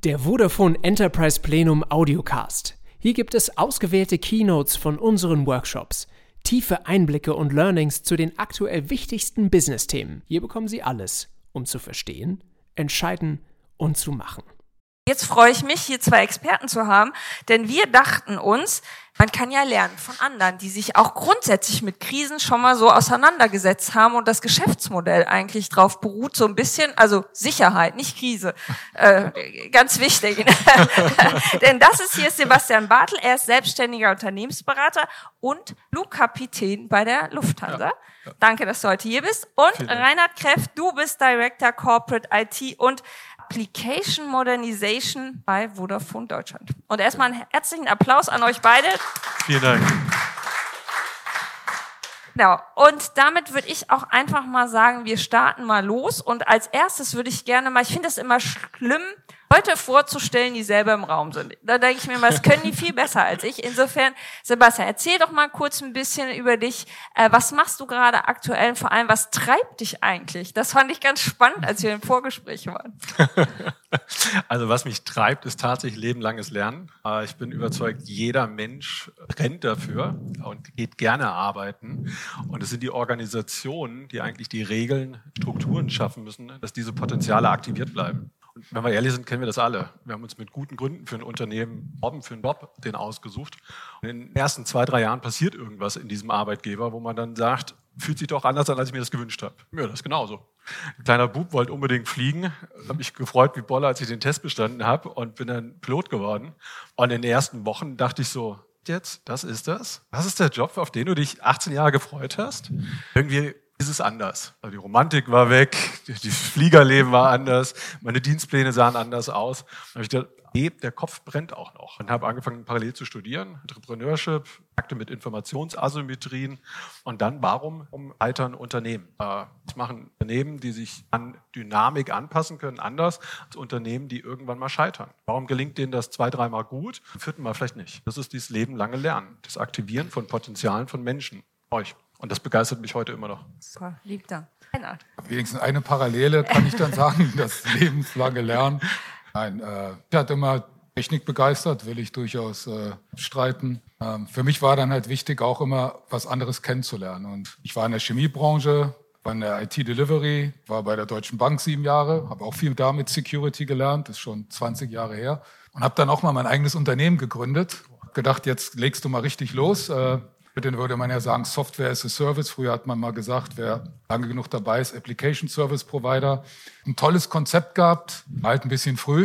Der Vodafone Enterprise Plenum Audiocast. Hier gibt es ausgewählte Keynotes von unseren Workshops, tiefe Einblicke und Learnings zu den aktuell wichtigsten Business-Themen. Hier bekommen Sie alles, um zu verstehen, entscheiden und zu machen. Jetzt freue ich mich, hier zwei Experten zu haben, denn wir dachten uns, man kann ja lernen von anderen, die sich auch grundsätzlich mit Krisen schon mal so auseinandergesetzt haben und das Geschäftsmodell eigentlich drauf beruht, so ein bisschen, also Sicherheit, nicht Krise, ganz wichtig. Denn das ist hier Sebastian Bartel, er ist selbstständiger Unternehmensberater und Flugkapitän bei der Lufthansa. Ja. Danke, dass du heute hier bist. Und Reinhard Kräft, du bist Director Corporate IT und Application Modernization bei Vodafone Deutschland. Und erstmal einen herzlichen Applaus an euch beide. Vielen Dank. Genau. Und damit würde ich auch einfach mal sagen, wir starten mal los. Und als erstes würde ich gerne mal, ich finde es immer schlimm, Leute vorzustellen, die selber im Raum sind. Da denke ich mir mal, das können die viel besser als ich. Insofern, Sebastian, erzähl doch mal kurz ein bisschen über dich. Was machst du gerade aktuell und vor allem, was treibt dich eigentlich? Das fand ich ganz spannend, als wir im Vorgespräch waren. Also was mich treibt, ist tatsächlich lebenlanges Lernen. Ich bin überzeugt, jeder Mensch brennt dafür und geht gerne arbeiten. Und es sind die Organisationen, die eigentlich die Regeln, Strukturen schaffen müssen, dass diese Potenziale aktiviert bleiben. Und wenn wir ehrlich sind, kennen wir das alle. Wir haben uns mit guten Gründen für ein Unternehmen, für einen Job, den ausgesucht. Und in den ersten 2-3 Jahren passiert irgendwas in diesem Arbeitgeber, wo man dann sagt, fühlt sich doch anders an, als ich mir das gewünscht habe. Ja, das ist genauso. Ein kleiner Bub wollte unbedingt fliegen, habe mich gefreut wie Bolle, als ich den Test bestanden habe und bin dann Pilot geworden. Und in den ersten Wochen dachte ich so, jetzt, das ist das? Das ist der Job, auf den du dich 18 Jahre gefreut hast? Irgendwie ist es anders. Also die Romantik war weg, das Fliegerleben war anders, meine Dienstpläne sahen anders aus. Da habe ich gedacht, der Kopf brennt auch noch. Und habe angefangen, parallel zu studieren, Entrepreneurship, Akte mit Informationsasymmetrien. Und dann, warum altern Unternehmen? Das machen Unternehmen, die sich an Dynamik anpassen können, anders als Unternehmen, die irgendwann mal scheitern. Warum gelingt denen das 2-3 Mal gut, im 4. Mal vielleicht nicht? Das ist dieses lebenlange Lernen, das Aktivieren von Potenzialen von Menschen, euch. Und das begeistert mich heute immer noch. Super, lieb Dank. Wenigstens eine Parallele kann ich dann sagen, das lebenslange Lernen. Nein, mich hat immer Technik begeistert, will ich durchaus streiten. Für mich war dann halt wichtig, auch immer was anderes kennenzulernen. Und ich war in der Chemiebranche, war in der IT-Delivery, war bei der Deutschen Bank 7 Jahre, habe auch viel da mit Security gelernt, das ist schon 20 Jahre her. Und habe dann auch mal mein eigenes Unternehmen gegründet. Hab gedacht, jetzt legst du mal richtig los. Heute würde man ja sagen, Software as a Service. Früher hat man mal gesagt, wer lange genug dabei ist, Application Service Provider. Ein tolles Konzept gehabt, halt ein bisschen früh,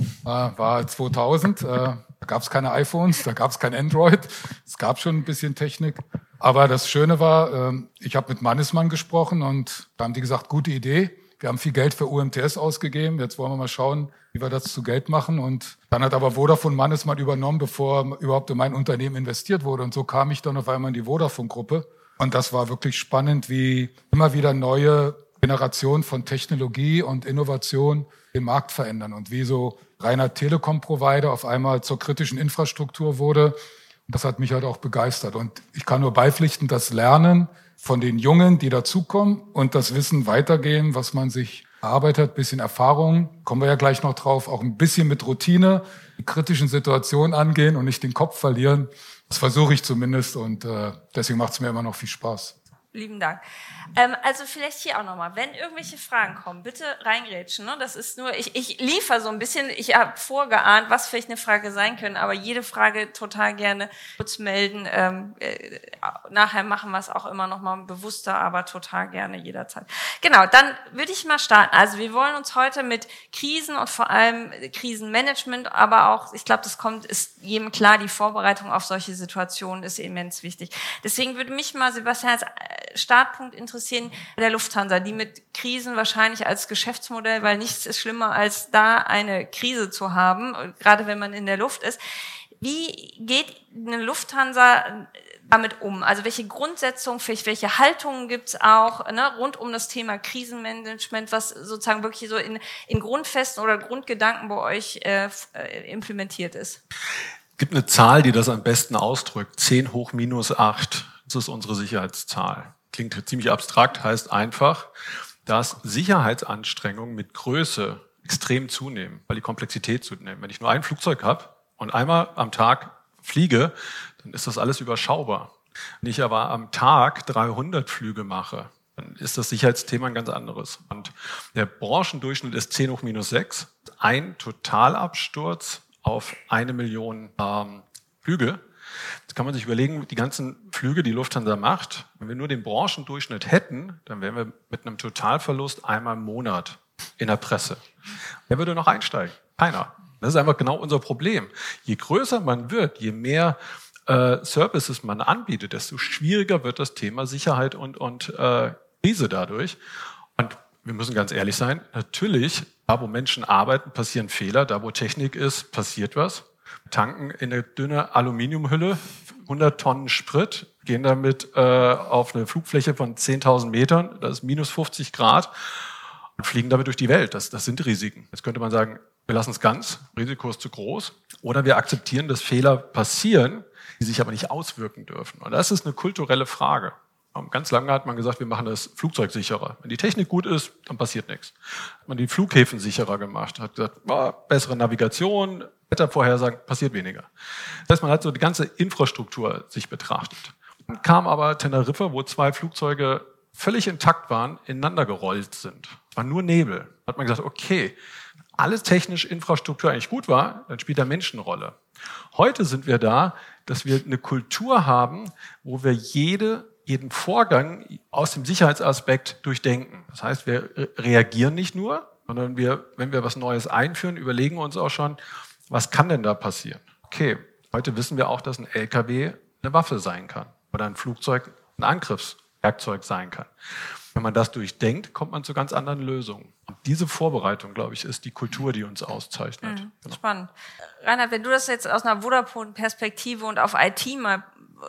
war 2000. Da gab es keine iPhones, da gab es kein Android. Es gab schon ein bisschen Technik. Aber das Schöne war, ich habe mit Mannesmann gesprochen und da haben die gesagt, gute Idee. Wir haben viel Geld für UMTS ausgegeben. Jetzt wollen wir mal schauen, wie wir das zu Geld machen. Und dann hat aber Vodafone Mannesmann übernommen, bevor überhaupt in mein Unternehmen investiert wurde. Und so kam ich dann auf einmal in die Vodafone-Gruppe. Und das war wirklich spannend, wie immer wieder neue Generationen von Technologie und Innovation den Markt verändern. Und wie so reiner Telekom-Provider auf einmal zur kritischen Infrastruktur wurde. Und das hat mich halt auch begeistert. Und ich kann nur beipflichten, das Lernen von den Jungen, die dazukommen und das Wissen weitergeben, was man sich erarbeitet hat, bisschen Erfahrung, kommen wir ja gleich noch drauf, auch ein bisschen mit Routine, die kritischen Situationen angehen und nicht den Kopf verlieren. Das versuche ich zumindest und deswegen macht es mir immer noch viel Spaß. Lieben Dank. Also vielleicht hier auch nochmal, wenn irgendwelche Fragen kommen, bitte reingrätschen. Ne? Das ist nur, ich liefere so ein bisschen, ich habe vorgeahnt, was vielleicht eine Frage sein können, aber jede Frage total gerne kurz melden. Nachher machen wir es auch immer nochmal bewusster, aber total gerne jederzeit. Genau, dann würde ich mal starten. Also wir wollen uns heute mit Krisen und vor allem Krisenmanagement, aber auch, ich glaube, ist jedem klar, die Vorbereitung auf solche Situationen ist immens wichtig. Deswegen würde mich mal, Sebastian, als Startpunkt interessieren bei der Lufthansa, die mit Krisen wahrscheinlich als Geschäftsmodell, weil nichts ist schlimmer, als da eine Krise zu haben, gerade wenn man in der Luft ist. Wie geht eine Lufthansa damit um? Also welche Grundsetzungen, welche Haltungen gibt's auch rund um das Thema Krisenmanagement, was sozusagen wirklich so in Grundfesten oder Grundgedanken bei euch implementiert ist? Es gibt eine Zahl, die das am besten ausdrückt. 10 hoch minus 8. Das ist unsere Sicherheitszahl. Klingt ziemlich abstrakt, heißt einfach, dass Sicherheitsanstrengungen mit Größe extrem zunehmen, weil die Komplexität zunimmt. Wenn ich nur ein Flugzeug habe und einmal am Tag fliege, dann ist das alles überschaubar. Wenn ich aber am Tag 300 Flüge mache, dann ist das Sicherheitsthema ein ganz anderes. Und der Branchendurchschnitt ist 10 hoch minus 6. Ein Totalabsturz auf 1 Million Flüge. Jetzt kann man sich überlegen, die ganzen Flüge, die Lufthansa macht, wenn wir nur den Branchendurchschnitt hätten, dann wären wir mit einem Totalverlust einmal im Monat in der Presse. Wer würde noch einsteigen? Keiner. Das ist einfach genau unser Problem. Je größer man wird, je mehr Services man anbietet, desto schwieriger wird das Thema Sicherheit und Krise dadurch. Und wir müssen ganz ehrlich sein, natürlich, da wo Menschen arbeiten, passieren Fehler, da wo Technik ist, passiert was. Tanken in eine dünne Aluminiumhülle, 100 Tonnen Sprit, gehen damit auf eine Flugfläche von 10.000 Metern, das ist minus 50 Grad und fliegen damit durch die Welt. Das sind Risiken. Jetzt könnte man sagen, wir lassen es ganz, Risiko ist zu groß. Oder wir akzeptieren, dass Fehler passieren, die sich aber nicht auswirken dürfen. Und das ist eine kulturelle Frage. Ganz lange hat man gesagt, wir machen das Flugzeug sicherer. Wenn die Technik gut ist, dann passiert nichts. Hat man die Flughäfen sicherer gemacht, hat gesagt, bessere Navigation, Wettervorhersagen, passiert weniger. Das heißt, man hat so die ganze Infrastruktur sich betrachtet. Dann kam aber Teneriffa, wo 2 Flugzeuge völlig intakt waren, ineinander gerollt sind. Es war nur Nebel. Da hat man gesagt, okay, alles technisch Infrastruktur eigentlich gut war, dann spielt der Mensch eine Rolle. Heute sind wir da, dass wir eine Kultur haben, wo wir jeden Vorgang aus dem Sicherheitsaspekt durchdenken. Das heißt, wir reagieren nicht nur, sondern wenn wir was Neues einführen, überlegen uns auch schon, was kann denn da passieren? Okay, heute wissen wir auch, dass ein LKW eine Waffe sein kann oder ein Flugzeug ein Angriffswerkzeug sein kann. Wenn man das durchdenkt, kommt man zu ganz anderen Lösungen. Und diese Vorbereitung, glaube ich, ist die Kultur, die uns auszeichnet. Genau. Spannend. Reinhard, wenn du das jetzt aus einer Vodafone-Perspektive und auf IT mal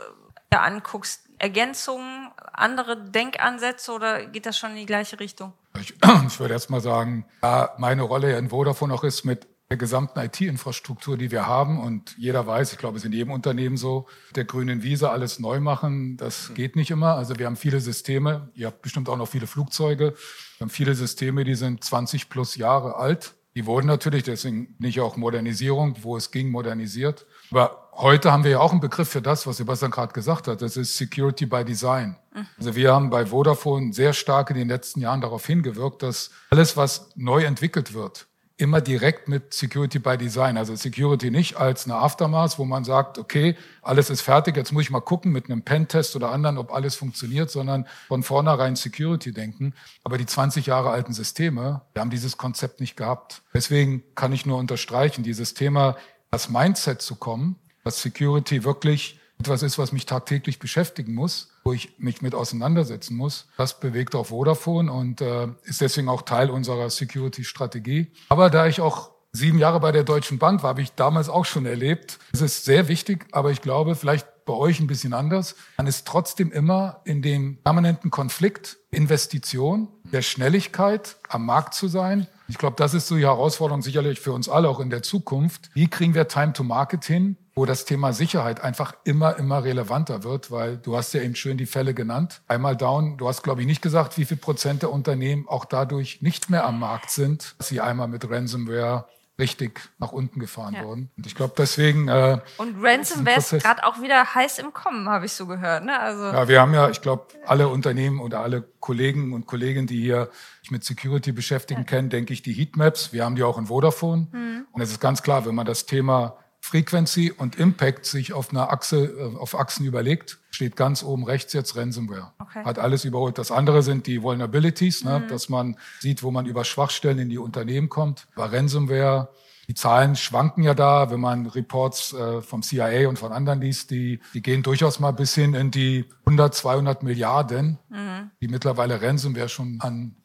anguckst, Ergänzungen, andere Denkansätze oder geht das schon in die gleiche Richtung? Ich würde erst mal sagen, da meine Rolle ja in Vodafone auch ist mit der gesamten IT-Infrastruktur, die wir haben, und jeder weiß, ich glaube, es ist in jedem Unternehmen so, der grünen Wiese alles neu machen, das geht nicht immer. Also wir haben viele Systeme, ihr habt bestimmt auch noch viele Flugzeuge, wir haben viele Systeme, die sind 20 plus Jahre alt. Die wurden natürlich, deswegen nicht auch Modernisierung, wo es ging, modernisiert. Aber heute haben wir ja auch einen Begriff für das, was Sebastian gerade gesagt hat. Das ist Security by Design. Also wir haben bei Vodafone sehr stark in den letzten Jahren darauf hingewirkt, dass alles, was neu entwickelt wird, immer direkt mit Security by Design. Also Security nicht als eine Aftermath, wo man sagt, okay, alles ist fertig, jetzt muss ich mal gucken mit einem Pentest oder anderen, ob alles funktioniert, sondern von vornherein Security denken. Aber die 20 Jahre alten Systeme, die haben dieses Konzept nicht gehabt. Deswegen kann ich nur unterstreichen, dieses Thema, das Mindset zu kommen, dass Security wirklich etwas ist, was mich tagtäglich beschäftigen muss, wo ich mich mit auseinandersetzen muss. Das bewegt auch Vodafone und ist deswegen auch Teil unserer Security-Strategie. Aber da ich auch 7 Jahre bei der Deutschen Bank war, habe ich damals auch schon erlebt. Es ist sehr wichtig, aber ich glaube, vielleicht bei euch ein bisschen anders. Man ist trotzdem immer in dem permanenten Konflikt, Investition, der Schnelligkeit, am Markt zu sein. Ich glaube, das ist so die Herausforderung sicherlich für uns alle auch in der Zukunft. Wie kriegen wir Time to Market hin, wo das Thema Sicherheit einfach immer relevanter wird, weil du hast ja eben schön die Fälle genannt. Einmal down, du hast, glaube ich, nicht gesagt, wie viel Prozent der Unternehmen auch dadurch nicht mehr am Markt sind, dass sie einmal mit Ransomware richtig nach unten gefahren wurden. Und ich glaube, deswegen... und Ransomware ist gerade auch wieder heiß im Kommen, habe ich so gehört. Ne? Also ja, wir haben ja, ich glaube, alle Unternehmen oder alle Kollegen und Kolleginnen, die hier sich mit Security beschäftigen, kennen, denke ich, die Heatmaps. Wir haben die auch in Vodafone. Und es ist ganz klar, wenn man das Thema Frequency und Impact sich auf einer Achse, auf Achsen überlegt, steht ganz oben rechts jetzt Ransomware. Okay. Hat alles überholt. Das andere sind die Vulnerabilities, ne, dass man sieht, wo man über Schwachstellen in die Unternehmen kommt. Bei Ransomware, die Zahlen schwanken ja da, wenn man Reports vom CIA und von anderen liest, die gehen durchaus mal bis hin in die 100, 200 Milliarden, die mittlerweile Ransomware schon an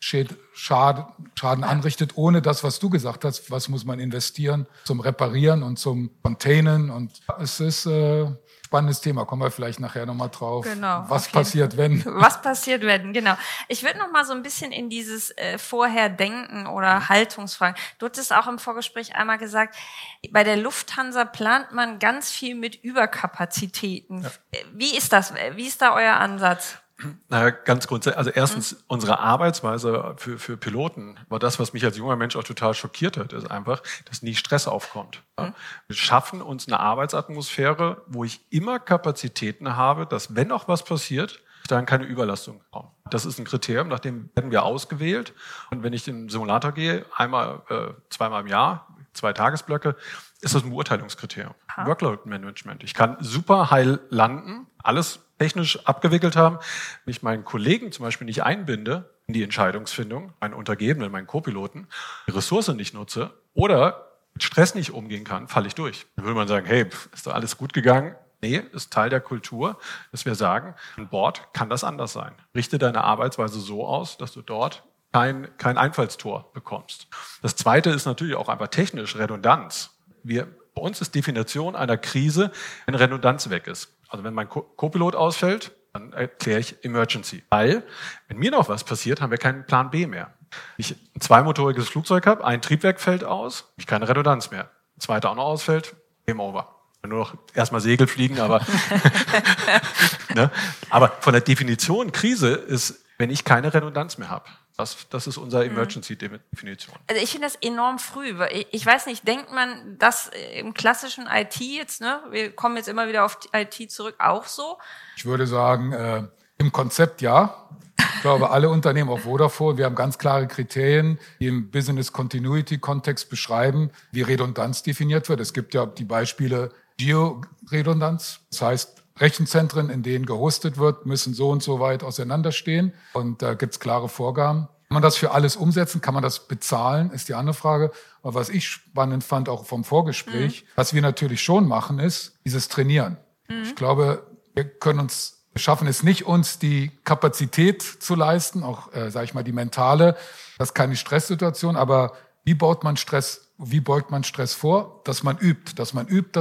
Schaden anrichtet, ohne das, was du gesagt hast, was muss man investieren zum Reparieren und zum Containen. Und es ist spannendes Thema, kommen wir vielleicht nachher nochmal drauf. Genau. Was passiert, wenn? Was passiert, wenn, genau. Ich würde noch mal so ein bisschen in dieses Vorherdenken oder Haltungsfragen. Du hattest auch im Vorgespräch einmal gesagt, bei der Lufthansa plant man ganz viel mit Überkapazitäten. Ja. Wie ist das? Wie ist da euer Ansatz? Na, ganz grundsätzlich, also erstens, unsere Arbeitsweise für Piloten war das, was mich als junger Mensch auch total schockiert hat, ist einfach, dass nie Stress aufkommt. Ja. Wir schaffen uns eine Arbeitsatmosphäre, wo ich immer Kapazitäten habe, dass, wenn auch was passiert, dann keine Überlastung kommt. Das ist ein Kriterium, nach dem werden wir ausgewählt. Und wenn ich in den Simulator gehe, zweimal im Jahr, 2 Tagesblöcke, ist das ein Beurteilungskriterium. Workload Management. Ich kann super heil landen, alles technisch abgewickelt haben. Wenn ich meinen Kollegen zum Beispiel nicht einbinde in die Entscheidungsfindung, meinen Untergebenen, meinen Co-Piloten, die Ressource nicht nutze oder mit Stress nicht umgehen kann, falle ich durch. Dann würde man sagen, hey, ist doch alles gut gegangen? Nee, ist Teil der Kultur, dass wir sagen, an Bord kann das anders sein. Richte deine Arbeitsweise so aus, dass du dort kein Einfallstor bekommst. Das Zweite ist natürlich auch einfach technisch Redundanz. Bei uns ist Definition einer Krise, wenn Redundanz weg ist. Also wenn mein Co-Pilot ausfällt, dann erkläre ich Emergency. Weil, wenn mir noch was passiert, haben wir keinen Plan B mehr. Wenn ich ein 2-motoriges Flugzeug habe, ein Triebwerk fällt aus, habe ich keine Redundanz mehr. Ein zweiter auch noch ausfällt, Game over. Nur noch erstmal Segel fliegen, aber ne? Aber von der Definition Krise ist, wenn ich keine Redundanz mehr habe. Das ist unsere Emergency-Definition. Also ich finde das enorm früh. Ich weiß nicht, denkt man das im klassischen IT jetzt, ne? Wir kommen jetzt immer wieder auf die IT zurück, auch so? Ich würde sagen, im Konzept ja. Ich glaube, alle Unternehmen, auch Vodafone, wir haben ganz klare Kriterien, die im Business Continuity-Kontext beschreiben, wie Redundanz definiert wird. Es gibt ja die Beispiele Geo-Redundanz. Das heißt, Rechenzentren, in denen gehostet wird, müssen so und so weit auseinanderstehen. Und da gibt's klare Vorgaben. Kann man das für alles umsetzen? Kann man das bezahlen? Ist die andere Frage. Aber was ich spannend fand, auch vom Vorgespräch, was wir natürlich schon machen, ist dieses Trainieren. Ich glaube, wir schaffen es nicht, uns die Kapazität zu leisten, auch, sage ich mal, die mentale. Das ist keine Stresssituation, aber wie beugt man Stress vor? Dass man übt, dass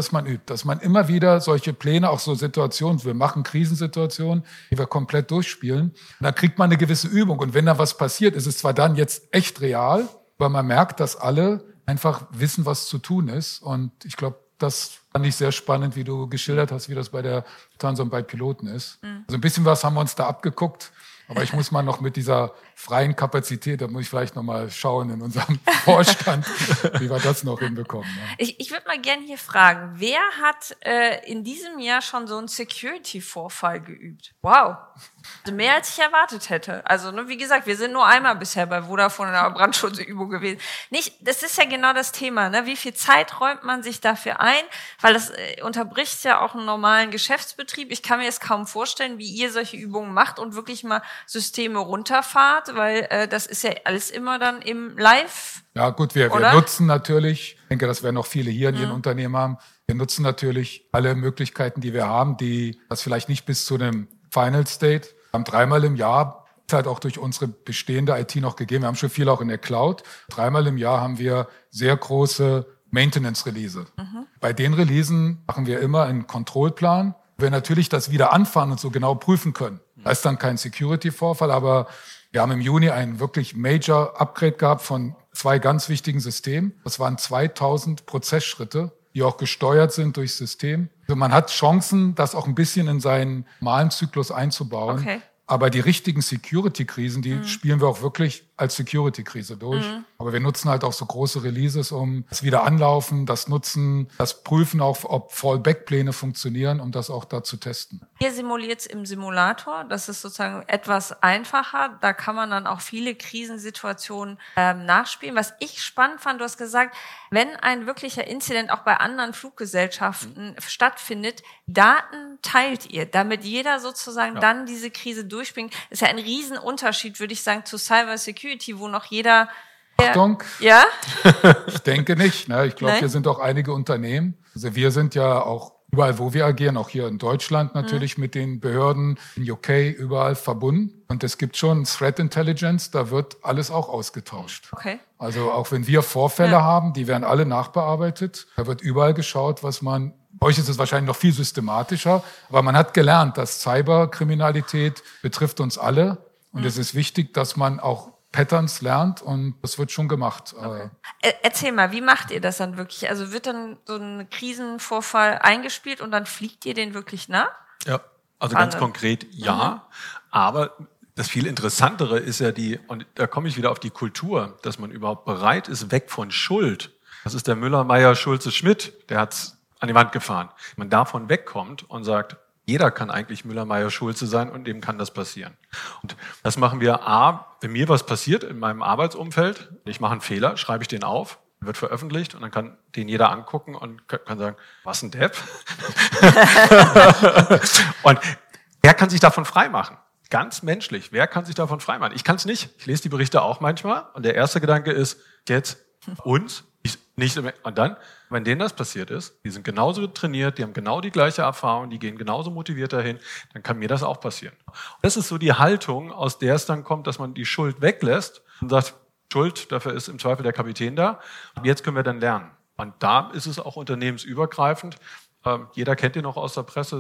man immer wieder solche Pläne, auch so Situationen, wir machen Krisensituationen, die wir komplett durchspielen. Und dann kriegt man eine gewisse Übung. Und wenn da was passiert, ist es zwar dann jetzt echt real, aber man merkt, dass alle einfach wissen, was zu tun ist. Und ich glaube, das fand ich sehr spannend, wie du geschildert hast, wie das bei der Lufthansa und bei Piloten ist. Also ein bisschen was haben wir uns da abgeguckt. Aber ich muss mal noch mit dieser freien Kapazität, da muss ich vielleicht noch mal schauen in unserem Vorstand, wie wir das noch hinbekommen. Ja. Ich würde mal gerne hier fragen, wer hat in diesem Jahr schon so einen Security-Vorfall geübt? Wow. Also mehr als ich erwartet hätte. Also, ne, wie gesagt, wir sind nur einmal bisher bei Vodafone in einer Brandschutzübung gewesen. Das ist ja genau das Thema, ne? Wie viel Zeit räumt man sich dafür ein? Weil das unterbricht ja auch einen normalen Geschäftsbetrieb. Ich kann mir jetzt kaum vorstellen, wie ihr solche Übungen macht und wirklich mal Systeme runterfahrt, weil das ist ja alles immer dann im Live. Ja gut, wir nutzen natürlich, ich denke, das werden noch viele hier in ihren Unternehmen haben, wir nutzen natürlich alle Möglichkeiten, die wir haben, die das vielleicht nicht bis zu einem Final State. Wir haben 3-mal im Jahr, ist halt auch durch unsere bestehende IT noch gegeben. Wir haben schon viel auch in der Cloud. 3-mal im Jahr haben wir sehr große Maintenance-Release. Bei den Releasen machen wir immer einen Kontrollplan, wo wir natürlich das wieder anfahren und so genau prüfen können. Da ist dann kein Security-Vorfall, aber wir haben im Juni einen wirklich Major-Upgrade gehabt von 2 ganz wichtigen Systemen. Das waren 2000 Prozessschritte, die auch gesteuert sind durchs System. Also man hat Chancen, das auch ein bisschen in seinen normalen Zyklus einzubauen. Okay. Aber die richtigen Security-Krisen, die spielen wir auch wirklich als Security-Krise durch. Aber wir nutzen halt auch so große Releases, um das wieder anlaufen, das nutzen, das prüfen auch, ob Fallback-Pläne funktionieren, um das auch da zu testen. Ihr simuliert es im Simulator, das ist sozusagen etwas einfacher. Da kann man dann auch viele Krisensituationen nachspielen. Was ich spannend fand, du hast gesagt, wenn ein wirklicher Incident auch bei anderen Fluggesellschaften stattfindet, Daten teilt ihr, damit jeder sozusagen dann diese Krise durchbringt. Das ist ja ein Riesenunterschied, würde ich sagen, zu Cyber Security, wo noch jeder... Achtung, ja? Ich denke nicht. Ne? Ich glaube, hier sind auch einige Unternehmen. Also wir sind ja auch überall, wo wir agieren, auch hier in Deutschland natürlich mit den Behörden, in UK, überall verbunden. Und es gibt schon Threat Intelligence, da wird alles auch ausgetauscht. Okay. Also auch wenn wir Vorfälle haben, die werden alle nachbearbeitet. Da wird überall geschaut, was man... Bei euch ist es wahrscheinlich noch viel systematischer, aber man hat gelernt, dass Cyberkriminalität betrifft uns alle. Und es ist wichtig, dass man auch Patterns lernt und das wird schon gemacht. Okay. Erzähl mal, wie macht ihr das dann wirklich? Also wird dann so ein Krisenvorfall eingespielt und dann fliegt ihr den wirklich nach? Ja, also ganz konkret ja. Aber das viel Interessantere ist ja und da komme ich wieder auf die Kultur, dass man überhaupt bereit ist, weg von Schuld. Das ist der Müller, Meyer, Schulze, Schmidt, der hat's an die Wand gefahren. Man davon wegkommt und sagt, jeder kann eigentlich Müller, Meyer, Schulze sein und dem kann das passieren. Und das machen wir wenn mir was passiert in meinem Arbeitsumfeld, ich mache einen Fehler, schreibe ich den auf, wird veröffentlicht und dann kann den jeder angucken und kann sagen, was ein Depp? Und wer kann sich davon freimachen? Ganz menschlich, wer kann sich davon freimachen? Ich kann es nicht. Ich lese die Berichte auch manchmal und der erste Gedanke ist, jetzt uns, nicht. Und dann, wenn denen das passiert ist, die sind genauso trainiert, die haben genau die gleiche Erfahrung, die gehen genauso motiviert dahin, dann kann mir das auch passieren. Und das ist so die Haltung, aus der es dann kommt, dass man die Schuld weglässt und sagt, Schuld, dafür ist im Zweifel der Kapitän da. Und jetzt können wir dann lernen. Und da ist es auch unternehmensübergreifend. Jeder kennt ihn noch aus der Presse,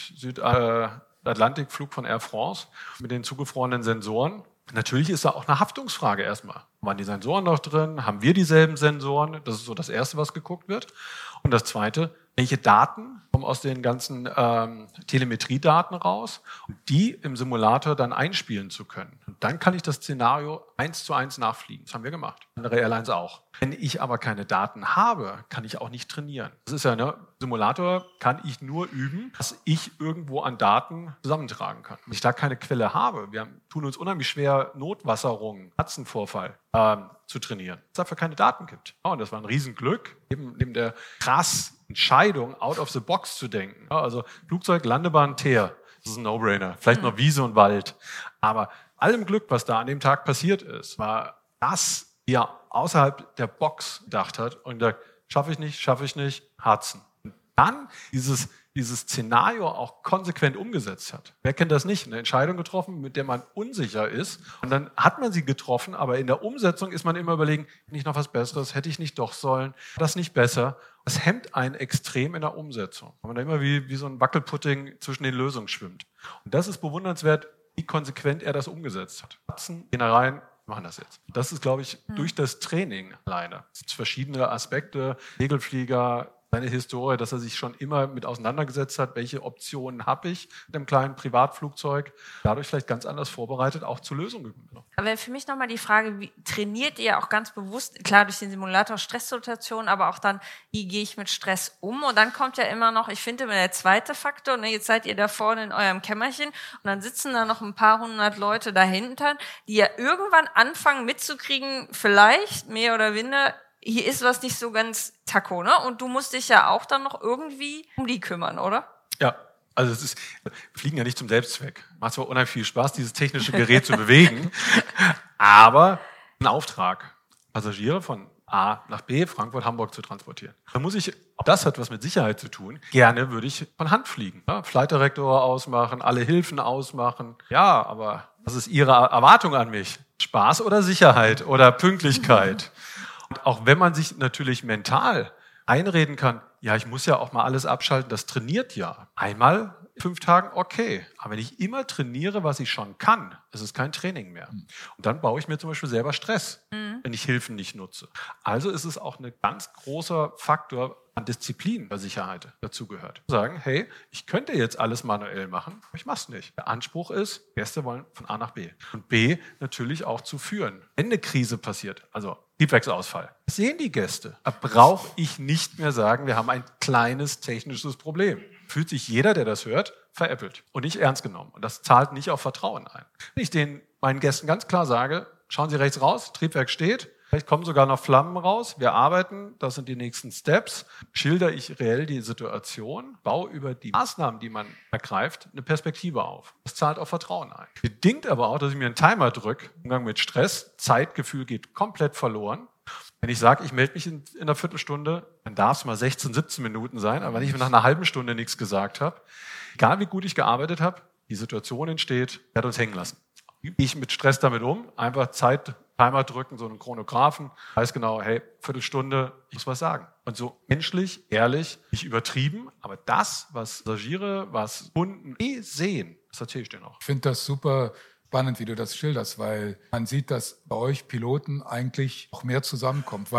Südatlantikflug von Air France mit den zugefrorenen Sensoren. Natürlich ist da auch eine Haftungsfrage erstmal. Waren die Sensoren noch drin? Haben wir dieselben Sensoren? Das ist so das Erste, was geguckt wird. Und das Zweite, welche Daten kommen aus den ganzen Telemetriedaten raus, um die im Simulator dann einspielen zu können. Und dann kann ich das Szenario 1:1 nachfliegen. Das haben wir gemacht. Andere Airlines auch. Wenn ich aber keine Daten habe, kann ich auch nicht trainieren. Das ist ja, Simulator kann ich nur üben, dass ich irgendwo an Daten zusammentragen kann. Wenn ich da keine Quelle habe, tun uns unheimlich schwer, Notwasserungen, Herzenvorfall zu trainieren, dass es dafür keine Daten gibt. Und das war ein Riesenglück, neben der Entscheidung, out of the box zu denken. Also Flugzeug, Landebahn, Teer, das ist ein No-Brainer. Vielleicht noch Wiese und Wald. Aber allem Glück, was da an dem Tag passiert ist, war das, wie er außerhalb der Box gedacht hat und gesagt, schaffe ich nicht, Herzen. Und dann dieses Szenario auch konsequent umgesetzt hat. Wer kennt das nicht? Eine Entscheidung getroffen, mit der man unsicher ist. Und dann hat man sie getroffen, aber in der Umsetzung ist man immer überlegen, nicht noch was Besseres, hätte ich nicht doch sollen, das nicht besser. Das hemmt einen extrem in der Umsetzung. Weil man da immer wie so ein Wackelpudding zwischen den Lösungen schwimmt. Und das ist bewundernswert, wie konsequent er das umgesetzt hat. Gehen da rein, machen das jetzt. Das ist, glaube ich, durch das Training alleine. Es gibt verschiedene Aspekte, Segelflieger, seine Historie, dass er sich schon immer mit auseinandergesetzt hat, welche Optionen habe ich mit einem kleinen Privatflugzeug, dadurch vielleicht ganz anders vorbereitet, auch zu Lösungen gekommen. Aber für mich nochmal die Frage, wie trainiert ihr auch ganz bewusst, klar durch den Simulator Stresssituationen, aber auch dann, wie gehe ich mit Stress um? Und dann kommt ja immer noch, ich finde immer der zweite Faktor, jetzt seid ihr da vorne in eurem Kämmerchen und dann sitzen da noch ein paar hundert Leute dahinter, die ja irgendwann anfangen mitzukriegen, vielleicht mehr oder weniger, hier ist was nicht so ganz taco, ne? Und du musst dich ja auch dann noch irgendwie um die kümmern, oder? Ja, also wir fliegen ja nicht zum Selbstzweck. Macht zwar unheimlich viel Spaß, dieses technische Gerät zu bewegen, aber ein Auftrag, Passagiere von A nach B, Frankfurt, Hamburg zu transportieren. Da muss ich, das hat was mit Sicherheit zu tun, gerne würde ich von Hand fliegen. Ja, Flight Director ausmachen, alle Hilfen ausmachen. Ja, aber was ist Ihre Erwartung an mich? Spaß oder Sicherheit oder Pünktlichkeit? Und auch wenn man sich natürlich mental einreden kann, ja, ich muss ja auch mal alles abschalten, das trainiert ja. Einmal in 5 Tagen, okay. Aber wenn ich immer trainiere, was ich schon kann, ist es kein Training mehr. Und dann baue ich mir zum Beispiel selber Stress, wenn ich Hilfen nicht nutze. Also ist es auch ein ganz großer Faktor an Disziplin bei Sicherheit dazugehört. Sagen, hey, ich könnte jetzt alles manuell machen, aber ich mache es nicht. Der Anspruch ist, Gäste wollen von A nach B. Und B natürlich auch zu führen. Wenn eine Krise passiert, also Triebwerksausfall, das sehen die Gäste. Da brauche ich nicht mehr sagen, wir haben ein kleines technisches Problem. Fühlt sich jeder, der das hört, veräppelt und nicht ernst genommen. Und das zahlt nicht auf Vertrauen ein. Wenn ich meinen Gästen ganz klar sage, schauen Sie rechts raus, Triebwerk steht, vielleicht kommen sogar noch Flammen raus, wir arbeiten, das sind die nächsten Steps, schilder ich reell die Situation, baue über die Maßnahmen, die man ergreift, eine Perspektive auf. Das zahlt auf Vertrauen ein. Bedingt aber auch, dass ich mir einen Timer drücke, Umgang mit Stress, Zeitgefühl geht komplett verloren. Wenn ich sage, ich melde mich in einer Viertelstunde, dann darf es mal 16, 17 Minuten sein, aber wenn ich nach einer halben Stunde nichts gesagt habe, egal wie gut ich gearbeitet habe, die Situation entsteht, werde uns hängen lassen. Wie gehe ich mit Stress damit um? Einfach Timer drücken, so einen Chronographen, weiß genau, hey, Viertelstunde, ich muss was sagen. Und so menschlich, ehrlich, nicht übertrieben, aber das, was Passagiere, was Kunden sehen, das erzähle ich dir noch. Ich finde das super spannend, wie du das schilderst, weil man sieht, dass bei euch Piloten eigentlich noch mehr zusammenkommt, weil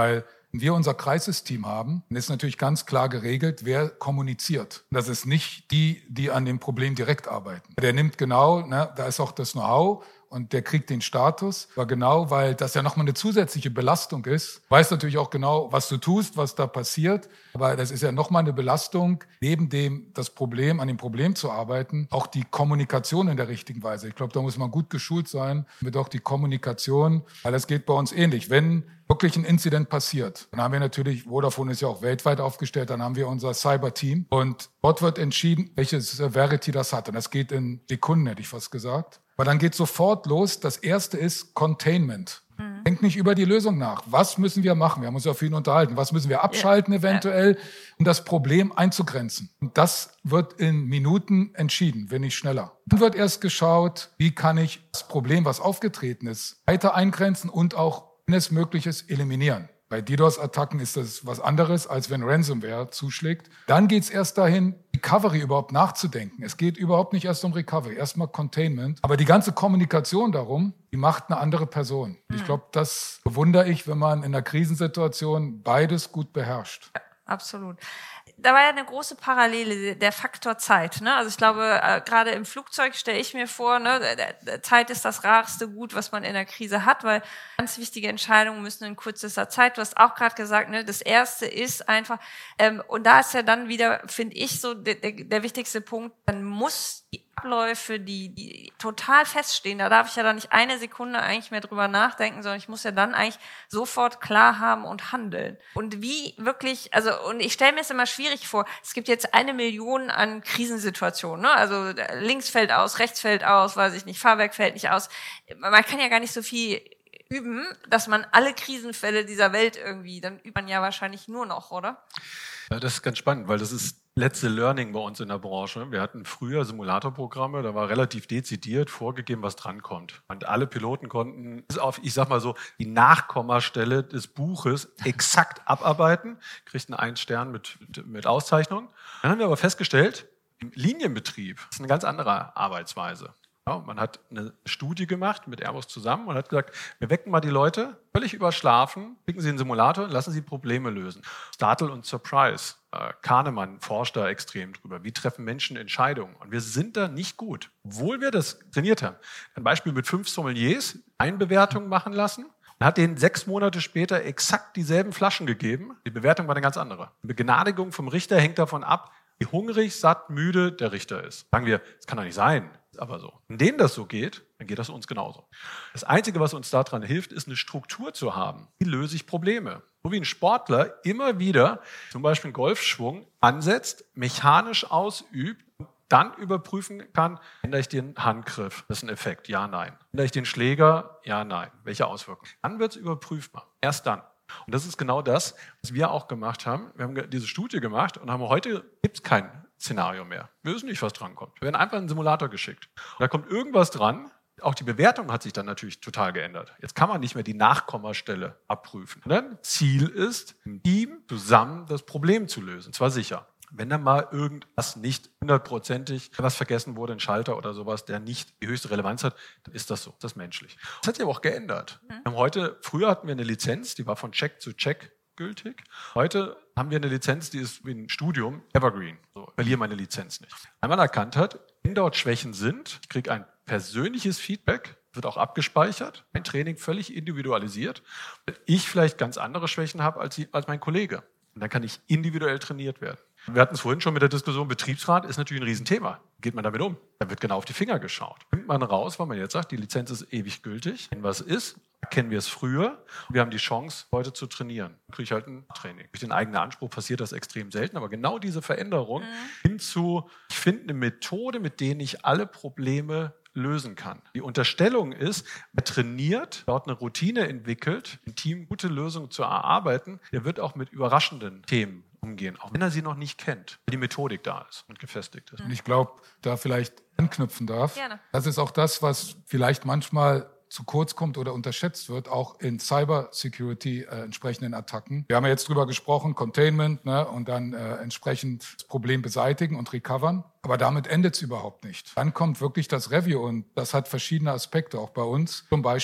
Wenn wir unser Crisis-Team haben, dann ist natürlich ganz klar geregelt, wer kommuniziert. Das ist nicht die an dem Problem direkt arbeiten. Der nimmt genau, da ist auch das Know-how und der kriegt den Status. Aber genau, weil das ja nochmal eine zusätzliche Belastung ist, weiß natürlich auch genau, was du tust, was da passiert. Aber das ist ja nochmal eine Belastung, neben dem an dem Problem zu arbeiten, auch die Kommunikation in der richtigen Weise. Ich glaube, da muss man gut geschult sein, mit auch die Kommunikation, weil das geht bei uns ähnlich. Wenn wirklich ein Incident passiert, dann haben wir natürlich, Vodafone ist ja auch weltweit aufgestellt, dann haben wir unser Cyber-Team und dort wird entschieden, welche Severity das hat. Und das geht in Sekunden, hätte ich fast gesagt. Aber dann geht sofort los. Das erste ist Containment. Denk nicht über die Lösung nach. Was müssen wir machen? Wir haben uns ja viel unterhalten. Was müssen wir abschalten eventuell, um das Problem einzugrenzen? Und das wird in Minuten entschieden, wenn nicht schneller. Dann wird erst geschaut, wie kann ich das Problem, was aufgetreten ist, weiter eingrenzen und auch, wenn es möglich ist, eliminieren. Bei DDoS-Attacken ist das was anderes, als wenn Ransomware zuschlägt. Dann geht es erst dahin, Recovery überhaupt nachzudenken. Es geht überhaupt nicht erst um Recovery, erstmal Containment. Aber die ganze Kommunikation darum, die macht eine andere Person. Ich glaube, das bewundere ich, wenn man in einer Krisensituation beides gut beherrscht. Ja, absolut. Da war ja eine große Parallele, der Faktor Zeit. Ne? Also ich glaube, gerade im Flugzeug stelle ich mir vor, Zeit ist das rareste Gut, was man in der Krise hat, weil ganz wichtige Entscheidungen müssen in kürzester Zeit. Du hast auch gerade gesagt, das Erste ist einfach, und da ist ja dann wieder, finde ich, so der wichtigste Punkt, dann muss die Abläufe, die total feststehen, da darf ich ja dann nicht eine Sekunde eigentlich mehr drüber nachdenken, sondern ich muss ja dann eigentlich sofort klar haben und handeln. Und wie wirklich, und ich stelle mir es immer schwierig vor, es gibt jetzt 1 Million an Krisensituationen, ne? Also links fällt aus, rechts fällt aus, weiß ich nicht, Fahrwerk fällt nicht aus. Man kann ja gar nicht so viel üben, dass man alle Krisenfälle dieser Welt irgendwie, dann übt man ja wahrscheinlich nur noch, oder? Ja, das ist ganz spannend, weil das ist letzte Learning bei uns in der Branche. Wir hatten früher Simulatorprogramme, da war relativ dezidiert vorgegeben, was drankommt. Und alle Piloten konnten bis auf, ich sag mal so, die Nachkommastelle des Buches exakt abarbeiten, kriegten 1 Stern mit Auszeichnung. Dann haben wir aber festgestellt, im Linienbetrieb ist eine ganz andere Arbeitsweise. Ja, man hat eine Studie gemacht mit Airbus zusammen und hat gesagt, wir wecken mal die Leute, völlig überschlafen, picken sie in den Simulator und lassen sie Probleme lösen. Startle und Surprise. Kahnemann forscht da extrem drüber. Wie treffen Menschen Entscheidungen? Und wir sind da nicht gut, obwohl wir das trainiert haben. Ein Beispiel mit 5 Sommeliers, Einbewertungen machen lassen und hat denen 6 Monate später exakt dieselben Flaschen gegeben. Die Bewertung war eine ganz andere. Die Begnadigung vom Richter hängt davon ab, wie hungrig, satt, müde der Richter ist. Sagen wir, das kann doch nicht sein. Aber so. Wenn denen das so geht, dann geht das uns genauso. Das Einzige, was uns daran hilft, ist eine Struktur zu haben. Wie löse ich Probleme? So wie ein Sportler immer wieder zum Beispiel einen Golfschwung ansetzt, mechanisch ausübt und dann überprüfen kann, ändere ich den Handgriff? Das ist ein Effekt, ja, nein. Ändere ich den Schläger? Ja, nein. Welche Auswirkungen? Dann wird es überprüfbar. Erst dann. Und das ist genau das, was wir auch gemacht haben. Wir haben diese Studie gemacht und heute gibt es kein Szenario mehr. Wir wissen nicht, was drankommt. Wir werden einfach in einen Simulator geschickt. Und da kommt irgendwas dran. Auch die Bewertung hat sich dann natürlich total geändert. Jetzt kann man nicht mehr die Nachkommastelle abprüfen. Ziel ist, im Team zusammen das Problem zu lösen. Und zwar sicher. Wenn dann mal irgendwas nicht 100%ig was vergessen wurde, ein Schalter oder sowas, der nicht die höchste Relevanz hat, dann ist das so. Das ist menschlich. Das hat sich aber auch geändert. Früher hatten wir eine Lizenz, die war von Check zu Check gültig. Heute haben wir eine Lizenz, die ist wie ein Studium, Evergreen. So, ich verliere meine Lizenz nicht. Wenn man erkannt hat, wenn dort Schwächen sind, ich kriege ein persönliches Feedback, wird auch abgespeichert, ein Training völlig individualisiert, weil ich vielleicht ganz andere Schwächen habe als mein Kollege. Und dann kann ich individuell trainiert werden. Wir hatten es vorhin schon mit der Diskussion, Betriebsrat ist natürlich ein Riesenthema. Wie geht man damit um? Da wird genau auf die Finger geschaut. Nimmt man raus, weil man jetzt sagt, die Lizenz ist ewig gültig. Wenn was ist, erkennen wir es früher. Wir haben die Chance, heute zu trainieren. Dann kriege ich halt ein Training. Durch den eigenen Anspruch passiert das extrem selten. Aber genau diese Veränderung hin zu, ich finde eine Methode, mit der ich alle Probleme lösen kann. Die Unterstellung ist, wer trainiert, dort eine Routine entwickelt, im Team gute Lösungen zu erarbeiten, der wird auch mit überraschenden Themen umgehen, auch wenn er sie noch nicht kennt, weil die Methodik da ist und gefestigt ist. Und ich glaube, da vielleicht anknüpfen darf, Gerne. Das ist auch das, was vielleicht manchmal zu kurz kommt oder unterschätzt wird, auch in Cyber-Security entsprechenden Attacken. Wir haben ja jetzt drüber gesprochen, Containment, und dann entsprechend das Problem beseitigen und recovern. Aber damit endet es überhaupt nicht. Dann kommt wirklich das Review und das hat verschiedene Aspekte, auch bei uns. Zum Beispiel,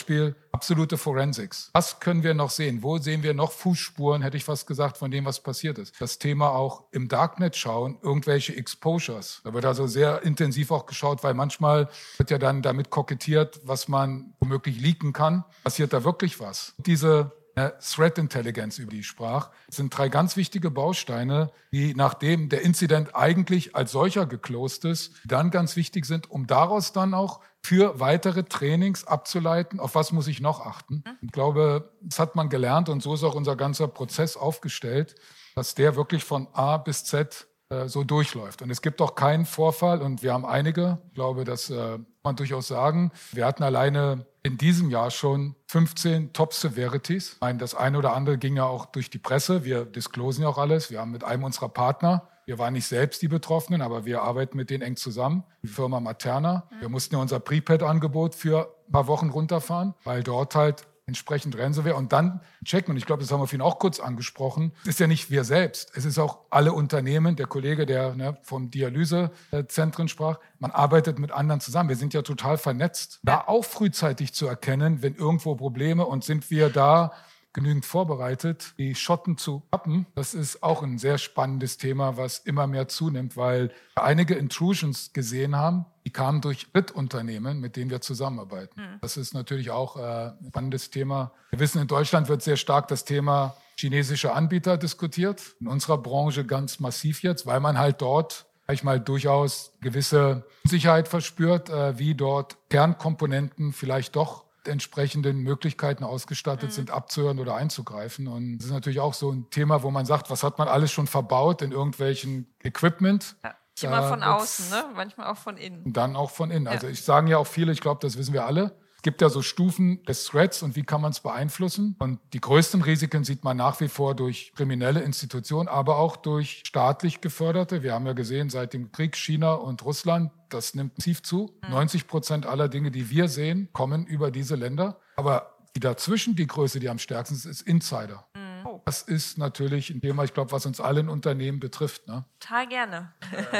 absolute Forensics. Was können wir noch sehen? Wo sehen wir noch Fußspuren, hätte ich fast gesagt, von dem, was passiert ist? Das Thema auch im Darknet schauen, irgendwelche Exposures. Da wird also sehr intensiv auch geschaut, weil manchmal wird ja dann damit kokettiert, was man womöglich leaken kann. Passiert da wirklich was? Diese Threat Intelligence, über die ich sprach, sind 3 ganz wichtige Bausteine, die nachdem der Incident eigentlich als solcher geclosed ist, dann ganz wichtig sind, um daraus dann auch für weitere Trainings abzuleiten, auf was muss ich noch achten. Ich glaube, das hat man gelernt und so ist auch unser ganzer Prozess aufgestellt, dass der wirklich von A bis Z so durchläuft. Und es gibt auch keinen Vorfall und wir haben einige, ich glaube, das kann man durchaus sagen. Wir hatten alleine in diesem Jahr schon 15 Top-Severities. Ich meine, das eine oder andere ging ja auch durch die Presse. Wir disclosen ja auch alles. Wir haben mit einem unserer Partner, wir waren nicht selbst die Betroffenen, aber wir arbeiten mit denen eng zusammen, die Firma Materna. Wir mussten ja unser Prepaid-Angebot für ein paar Wochen runterfahren, weil dort halt entsprechend Ransomware und dann checken. Und ich glaube, das haben wir vorhin auch kurz angesprochen. Es ist ja nicht wir selbst. Es ist auch alle Unternehmen. Der Kollege, der vom Dialysezentren sprach, man arbeitet mit anderen zusammen. Wir sind ja total vernetzt. Da auch frühzeitig zu erkennen, wenn irgendwo Probleme und sind wir da genügend vorbereitet, die Schotten zu kappen. Das ist auch ein sehr spannendes Thema, was immer mehr zunimmt, weil wir einige Intrusions gesehen haben, die kamen durch Drittunternehmen, mit denen wir zusammenarbeiten. Das ist natürlich auch ein spannendes Thema. Wir wissen, in Deutschland wird sehr stark das Thema chinesische Anbieter diskutiert. In unserer Branche ganz massiv jetzt, weil man halt dort manchmal durchaus gewisse Sicherheit verspürt, wie dort Kernkomponenten vielleicht doch entsprechenden Möglichkeiten ausgestattet sind, abzuhören oder einzugreifen. Und das ist natürlich auch so ein Thema, wo man sagt, was hat man alles schon verbaut in irgendwelchen Equipment? Ja. Immer von außen, ne? Manchmal auch von innen. Und dann auch von innen. Also ich sage ja auch viele, ich glaube, das wissen wir alle. Es gibt ja so Stufen des Threats und wie kann man es beeinflussen. Und die größten Risiken sieht man nach wie vor durch kriminelle Institutionen, aber auch durch staatlich geförderte. Wir haben ja gesehen, seit dem Krieg China und Russland, das nimmt massiv zu. 90% aller Dinge, die wir sehen, kommen über diese Länder. Aber die dazwischen, die Größe, die am stärksten ist Insider. Das ist natürlich ein Thema, ich glaube, was uns alle in Unternehmen betrifft. Ne? Total gerne.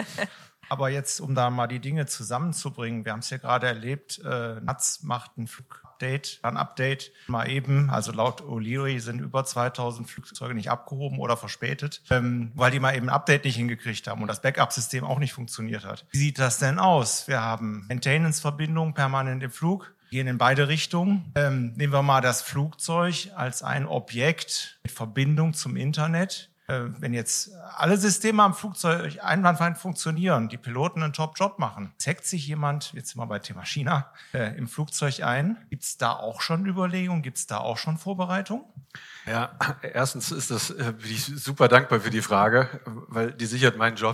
Aber jetzt, um da mal die Dinge zusammenzubringen, wir haben es ja gerade erlebt, NATS macht ein Flugupdate, ein Update mal eben, also laut O'Leary sind über 2000 Flugzeuge nicht abgehoben oder verspätet, weil die mal eben ein Update nicht hingekriegt haben und das Backup-System auch nicht funktioniert hat. Wie sieht das denn aus? Wir haben Maintenance-Verbindungen permanent im Flug, gehen in beide Richtungen. Nehmen wir mal das Flugzeug als ein Objekt mit Verbindung zum Internet. Wenn jetzt alle Systeme am Flugzeug einwandfrei funktionieren, die Piloten einen Top-Job machen, hackt sich jemand, jetzt sind wir bei Thema China, im Flugzeug ein? Gibt es da auch schon Überlegungen? Gibt es da auch schon Vorbereitungen? Ja, erstens ist das, bin ich super dankbar für die Frage, weil die sichert meinen Job.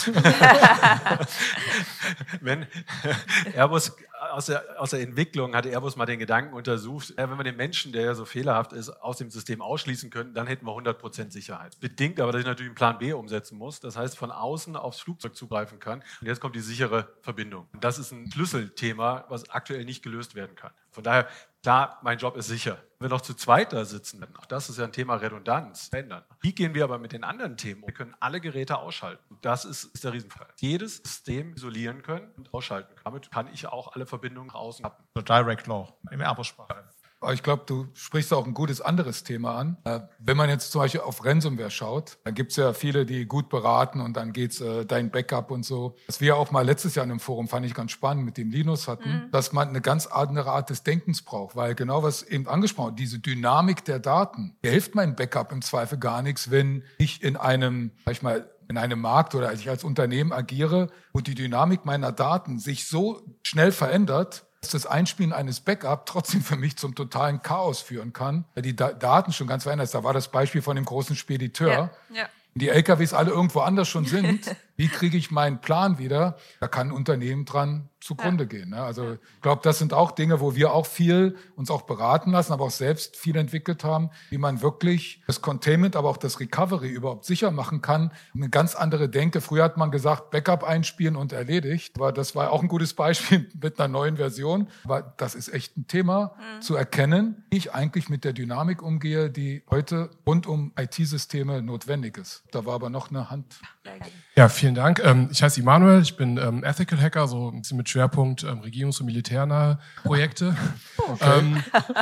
Wenn Airbus aus der Entwicklung hat Airbus mal den Gedanken untersucht, wenn wir den Menschen, der ja so fehlerhaft ist, aus dem System ausschließen können, dann hätten wir 100% Sicherheit. Bedingt aber, dass ich natürlich einen Plan B umsetzen muss, das heißt von außen aufs Flugzeug zugreifen kann. Und jetzt kommt die sichere Verbindung. Und das ist ein Schlüsselthema, was aktuell nicht gelöst werden kann. Von daher, klar, mein Job ist sicher. Wenn wir noch zu zweit da sitzen, auch das ist ja ein Thema Redundanz, ändern. Wie gehen wir aber mit den anderen Themen um? Wir können alle Geräte ausschalten. Und das ist der Riesenfall. Jedes System isolieren können und ausschalten können. Damit kann ich auch alle Verbindungen nach außen haben. So Direct Law, im Airbus-Sprache. Aber ich glaube, du sprichst auch ein gutes anderes Thema an. Wenn man jetzt zum Beispiel auf Ransomware schaut, dann gibt es ja viele, die gut beraten und dann geht's dein Backup und so. Was wir auch mal letztes Jahr in einem Forum, fand ich ganz spannend, mit dem Linus hatten, dass man eine ganz andere Art des Denkens braucht, weil genau was eben angesprochen, diese Dynamik der Daten, der hilft meinem Backup im Zweifel gar nichts, wenn ich in einem, sag ich mal, in einem Markt oder als ich als Unternehmen agiere, wo die Dynamik meiner Daten sich so schnell verändert, dass das Einspielen eines Backup trotzdem für mich zum totalen Chaos führen kann, weil die Daten schon ganz verändert sind. Da war das Beispiel von dem großen Spediteur. Ja. Die LKWs alle irgendwo anders schon sind. Wie kriege ich meinen Plan wieder? Da kann ein Unternehmen dran zugrunde gehen. Ne? Also ich glaube, das sind auch Dinge, wo wir auch viel uns auch beraten lassen, aber auch selbst viel entwickelt haben, wie man wirklich das Containment, aber auch das Recovery überhaupt sicher machen kann. Eine ganz andere Denke. Früher hat man gesagt, Backup einspielen und erledigt. Aber das war auch ein gutes Beispiel mit einer neuen Version. Aber das ist echt ein Thema, zu erkennen, wie ich eigentlich mit der Dynamik umgehe, die heute rund um IT-Systeme notwendig ist. Da war aber noch eine Hand. Ja, vielen vielen Dank. Ich heiße Immanuel, ich bin Ethical Hacker, so ein bisschen mit Schwerpunkt regierungs- und militärnahe Projekte. Okay.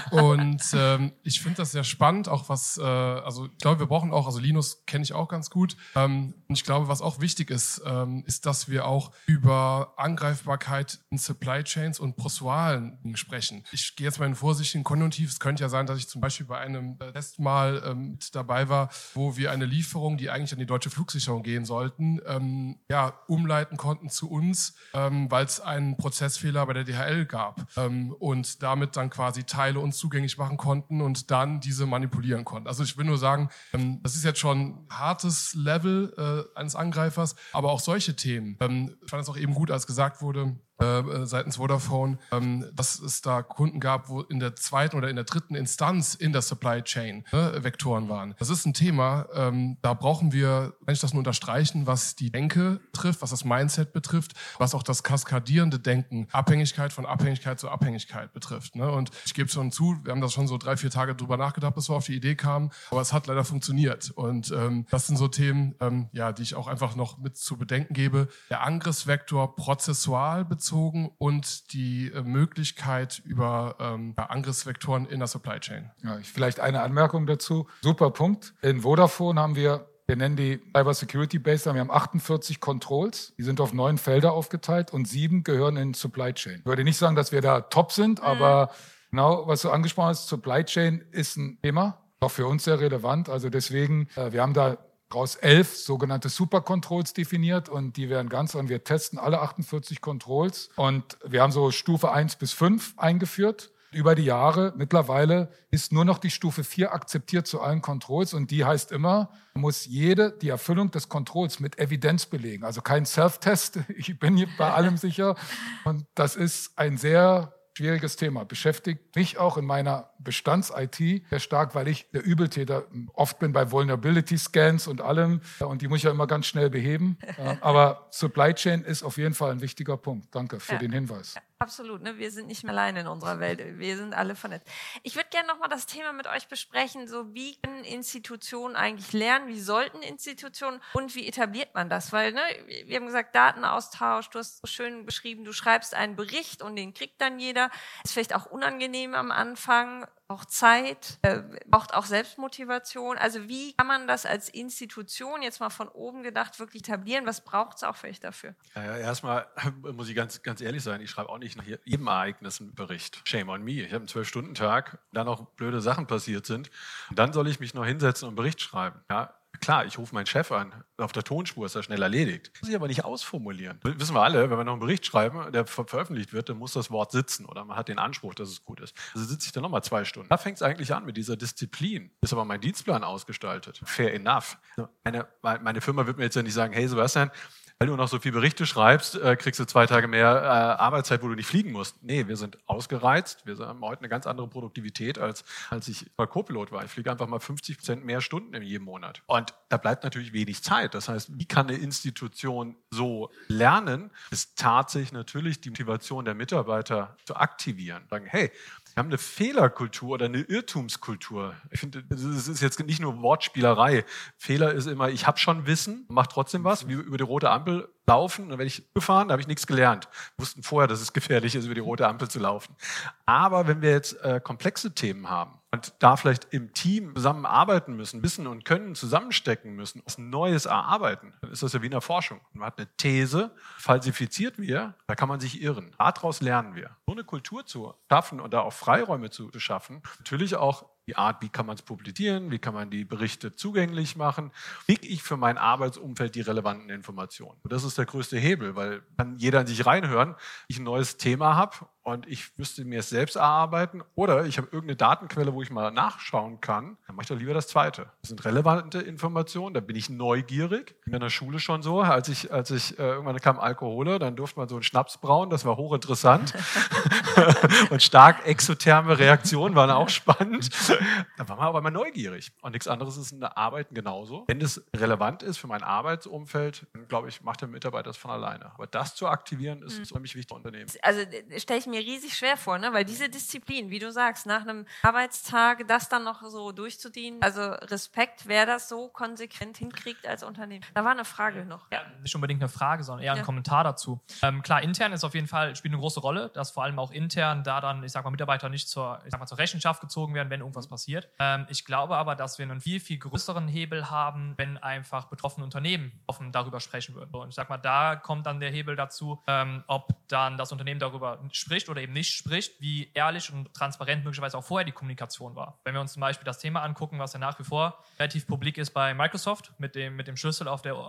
Ich finde das sehr spannend, auch was, also ich glaube, wir brauchen auch, also Linus kenne ich auch ganz gut. Und ich glaube, was auch wichtig ist, ist, dass wir auch über Angreifbarkeit in Supply Chains und Prozessualen sprechen. Ich gehe jetzt mal in vorsichtigen Konjunktiv. Es könnte ja sein, dass ich zum Beispiel bei einem Test mal mit dabei war, wo wir eine Lieferung, die eigentlich an die deutsche Flugsicherung gehen sollten, umleiten konnten zu uns, weil es einen Prozessfehler bei der DHL gab und damit dann quasi Teile uns zugänglich machen konnten und dann diese manipulieren konnten. Also ich will nur sagen, das ist jetzt schon ein hartes Level eines Angreifers, aber auch solche Themen. Ich fand es auch eben gut, als gesagt wurde, seitens Vodafone, dass es da Kunden gab, wo in der zweiten oder in der dritten Instanz in der Supply Chain Vektoren waren. Das ist ein Thema, da brauchen wir, wenn ich das nur unterstreichen, was die Denke trifft, was das Mindset betrifft, was auch das kaskadierende Denken, Abhängigkeit von Abhängigkeit zu Abhängigkeit betrifft. Ne? Und ich gebe schon zu, wir haben das schon so 3-4 Tage drüber nachgedacht, bis wir auf die Idee kamen, aber es hat leider funktioniert. Und das sind so Themen, die ich auch einfach noch mit zu bedenken gebe. Der Angriffsvektor prozessual bezogen und die Möglichkeit über Angriffsvektoren in der Supply Chain. Ja, vielleicht eine Anmerkung dazu. Super Punkt. In Vodafone haben wir nennen die Cyber Security Baseline, wir haben 48 Controls, die sind auf 9 Felder aufgeteilt und 7 gehören in Supply Chain. Ich würde nicht sagen, dass wir da top sind, aber genau, was du angesprochen hast, Supply Chain ist ein Thema, auch für uns sehr relevant. Also deswegen, wir haben da daraus 11 sogenannte Super-Controls definiert und die werden ganz, und wir testen alle 48 Controls und wir haben so Stufe 1 bis 5 eingeführt. Über die Jahre, mittlerweile ist nur noch die Stufe 4 akzeptiert zu allen Controls und die heißt immer, man muss die Erfüllung des Controls mit Evidenz belegen. Also kein Self-Test, ich bin hier bei allem sicher und das ist ein sehr schwieriges Thema. Beschäftigt mich auch in meiner Bestands-IT sehr stark, weil ich der Übeltäter oft bin bei Vulnerability-Scans und allem und die muss ich ja immer ganz schnell beheben. Aber Supply Chain ist auf jeden Fall ein wichtiger Punkt. Danke für den Hinweis. Absolut, ne? Wir sind nicht mehr alleine in unserer Welt. Wir sind alle vernetzt. Ich würde gerne nochmal das Thema mit euch besprechen, so wie können Institutionen eigentlich lernen, wie sollten Institutionen und wie etabliert man das? Weil, ne, wir haben gesagt, Datenaustausch, du hast so schön beschrieben, du schreibst einen Bericht und den kriegt dann jeder. Ist vielleicht auch unangenehm am Anfang, braucht Zeit, braucht auch Selbstmotivation. Also wie kann man das als Institution, jetzt mal von oben gedacht, wirklich etablieren? Was braucht es auch vielleicht dafür? Ja, erstmal muss ich ganz ehrlich sein, ich schreibe auch nicht nach jedem Ereignis einen Bericht. Shame on me. Ich habe einen 12-Stunden-Tag, da noch blöde Sachen passiert sind. Und dann soll ich mich noch hinsetzen und einen Bericht schreiben. Ja, klar, ich rufe meinen Chef an. Auf der Tonspur ist er schnell erledigt. Das muss ich aber nicht ausformulieren. Das wissen wir alle, wenn wir noch einen Bericht schreiben, der veröffentlicht wird, dann muss das Wort sitzen oder man hat den Anspruch, dass es gut ist. Also sitze ich dann nochmal 2 Stunden. Da fängt es eigentlich an mit dieser Disziplin. Ist aber mein Dienstplan ausgestaltet. Fair enough. Meine Firma wird mir jetzt ja nicht sagen, hey Sebastian, weil du noch so viele Berichte schreibst, kriegst du 2 Tage mehr Arbeitszeit, wo du nicht fliegen musst. Nee, wir sind ausgereizt. Wir haben heute eine ganz andere Produktivität, als ich mal Co-Pilot war. Ich fliege einfach mal 50% mehr Stunden in jedem Monat. Und da bleibt natürlich wenig Zeit. Das heißt, wie kann eine Institution so lernen, ist tatsächlich natürlich die Motivation der Mitarbeiter zu aktivieren. Sagen, hey, wir haben eine Fehlerkultur oder eine Irrtumskultur. Ich finde, das ist jetzt nicht nur Wortspielerei. Fehler ist immer, ich habe schon Wissen, mache trotzdem was, wie über die rote Ampel laufen. Und dann werde ich gefahren, da habe ich nichts gelernt. Wir wussten vorher, dass es gefährlich ist, über die rote Ampel zu laufen. Aber wenn wir jetzt komplexe Themen haben und da vielleicht im Team zusammenarbeiten müssen, Wissen und Können zusammenstecken müssen, was Neues erarbeiten, dann ist das ja wie in der Forschung. Man hat eine These, falsifiziert wir, da kann man sich irren. Daraus lernen wir. So eine Kultur zu schaffen und da auch Freiräume zu schaffen, natürlich auch die Art, wie kann man es publizieren, wie kann man die Berichte zugänglich machen, kriege ich für mein Arbeitsumfeld die relevanten Informationen. Und das ist der größte Hebel, weil kann jeder in sich reinhören, ich ein neues Thema habe und ich müsste mir es selbst erarbeiten oder ich habe irgendeine Datenquelle, wo ich mal nachschauen kann, dann mache ich doch lieber das Zweite. Das sind relevante Informationen, da bin ich neugierig. In der Schule schon so, als ich irgendwann kam Alkohole, dann durfte man so einen Schnaps brauen, das war hochinteressant. Und stark exotherme Reaktionen waren auch spannend. Da war man aber immer neugierig. Und nichts anderes ist in der Arbeit genauso. Wenn das relevant ist für mein Arbeitsumfeld, dann glaube ich, macht der Mitarbeiter das von alleine. Aber das zu aktivieren, ist unheimlich wichtig im Unternehmen. Also stelle ich mir mir riesig schwer vor, ne? Weil diese Disziplin, wie du sagst, nach einem Arbeitstag das dann noch so durchzuziehen, also Respekt, wer das so konsequent hinkriegt als Unternehmen. Da war eine Frage noch. Ja, nicht unbedingt eine Frage, sondern eher ein Kommentar dazu. Klar, intern ist auf jeden Fall, spielt eine große Rolle, dass vor allem auch intern da dann, ich sag mal, Mitarbeiter nicht zur Rechenschaft gezogen werden, wenn irgendwas passiert. Ich glaube aber, dass wir einen viel, viel größeren Hebel haben, wenn einfach betroffene Unternehmen offen darüber sprechen würden. Und ich sag mal, da kommt dann der Hebel dazu, ob dann das Unternehmen darüber spricht oder eben nicht spricht, wie ehrlich und transparent möglicherweise auch vorher die Kommunikation war. Wenn wir uns zum Beispiel das Thema angucken, was ja nach wie vor relativ publik ist bei Microsoft mit dem Schlüssel aus der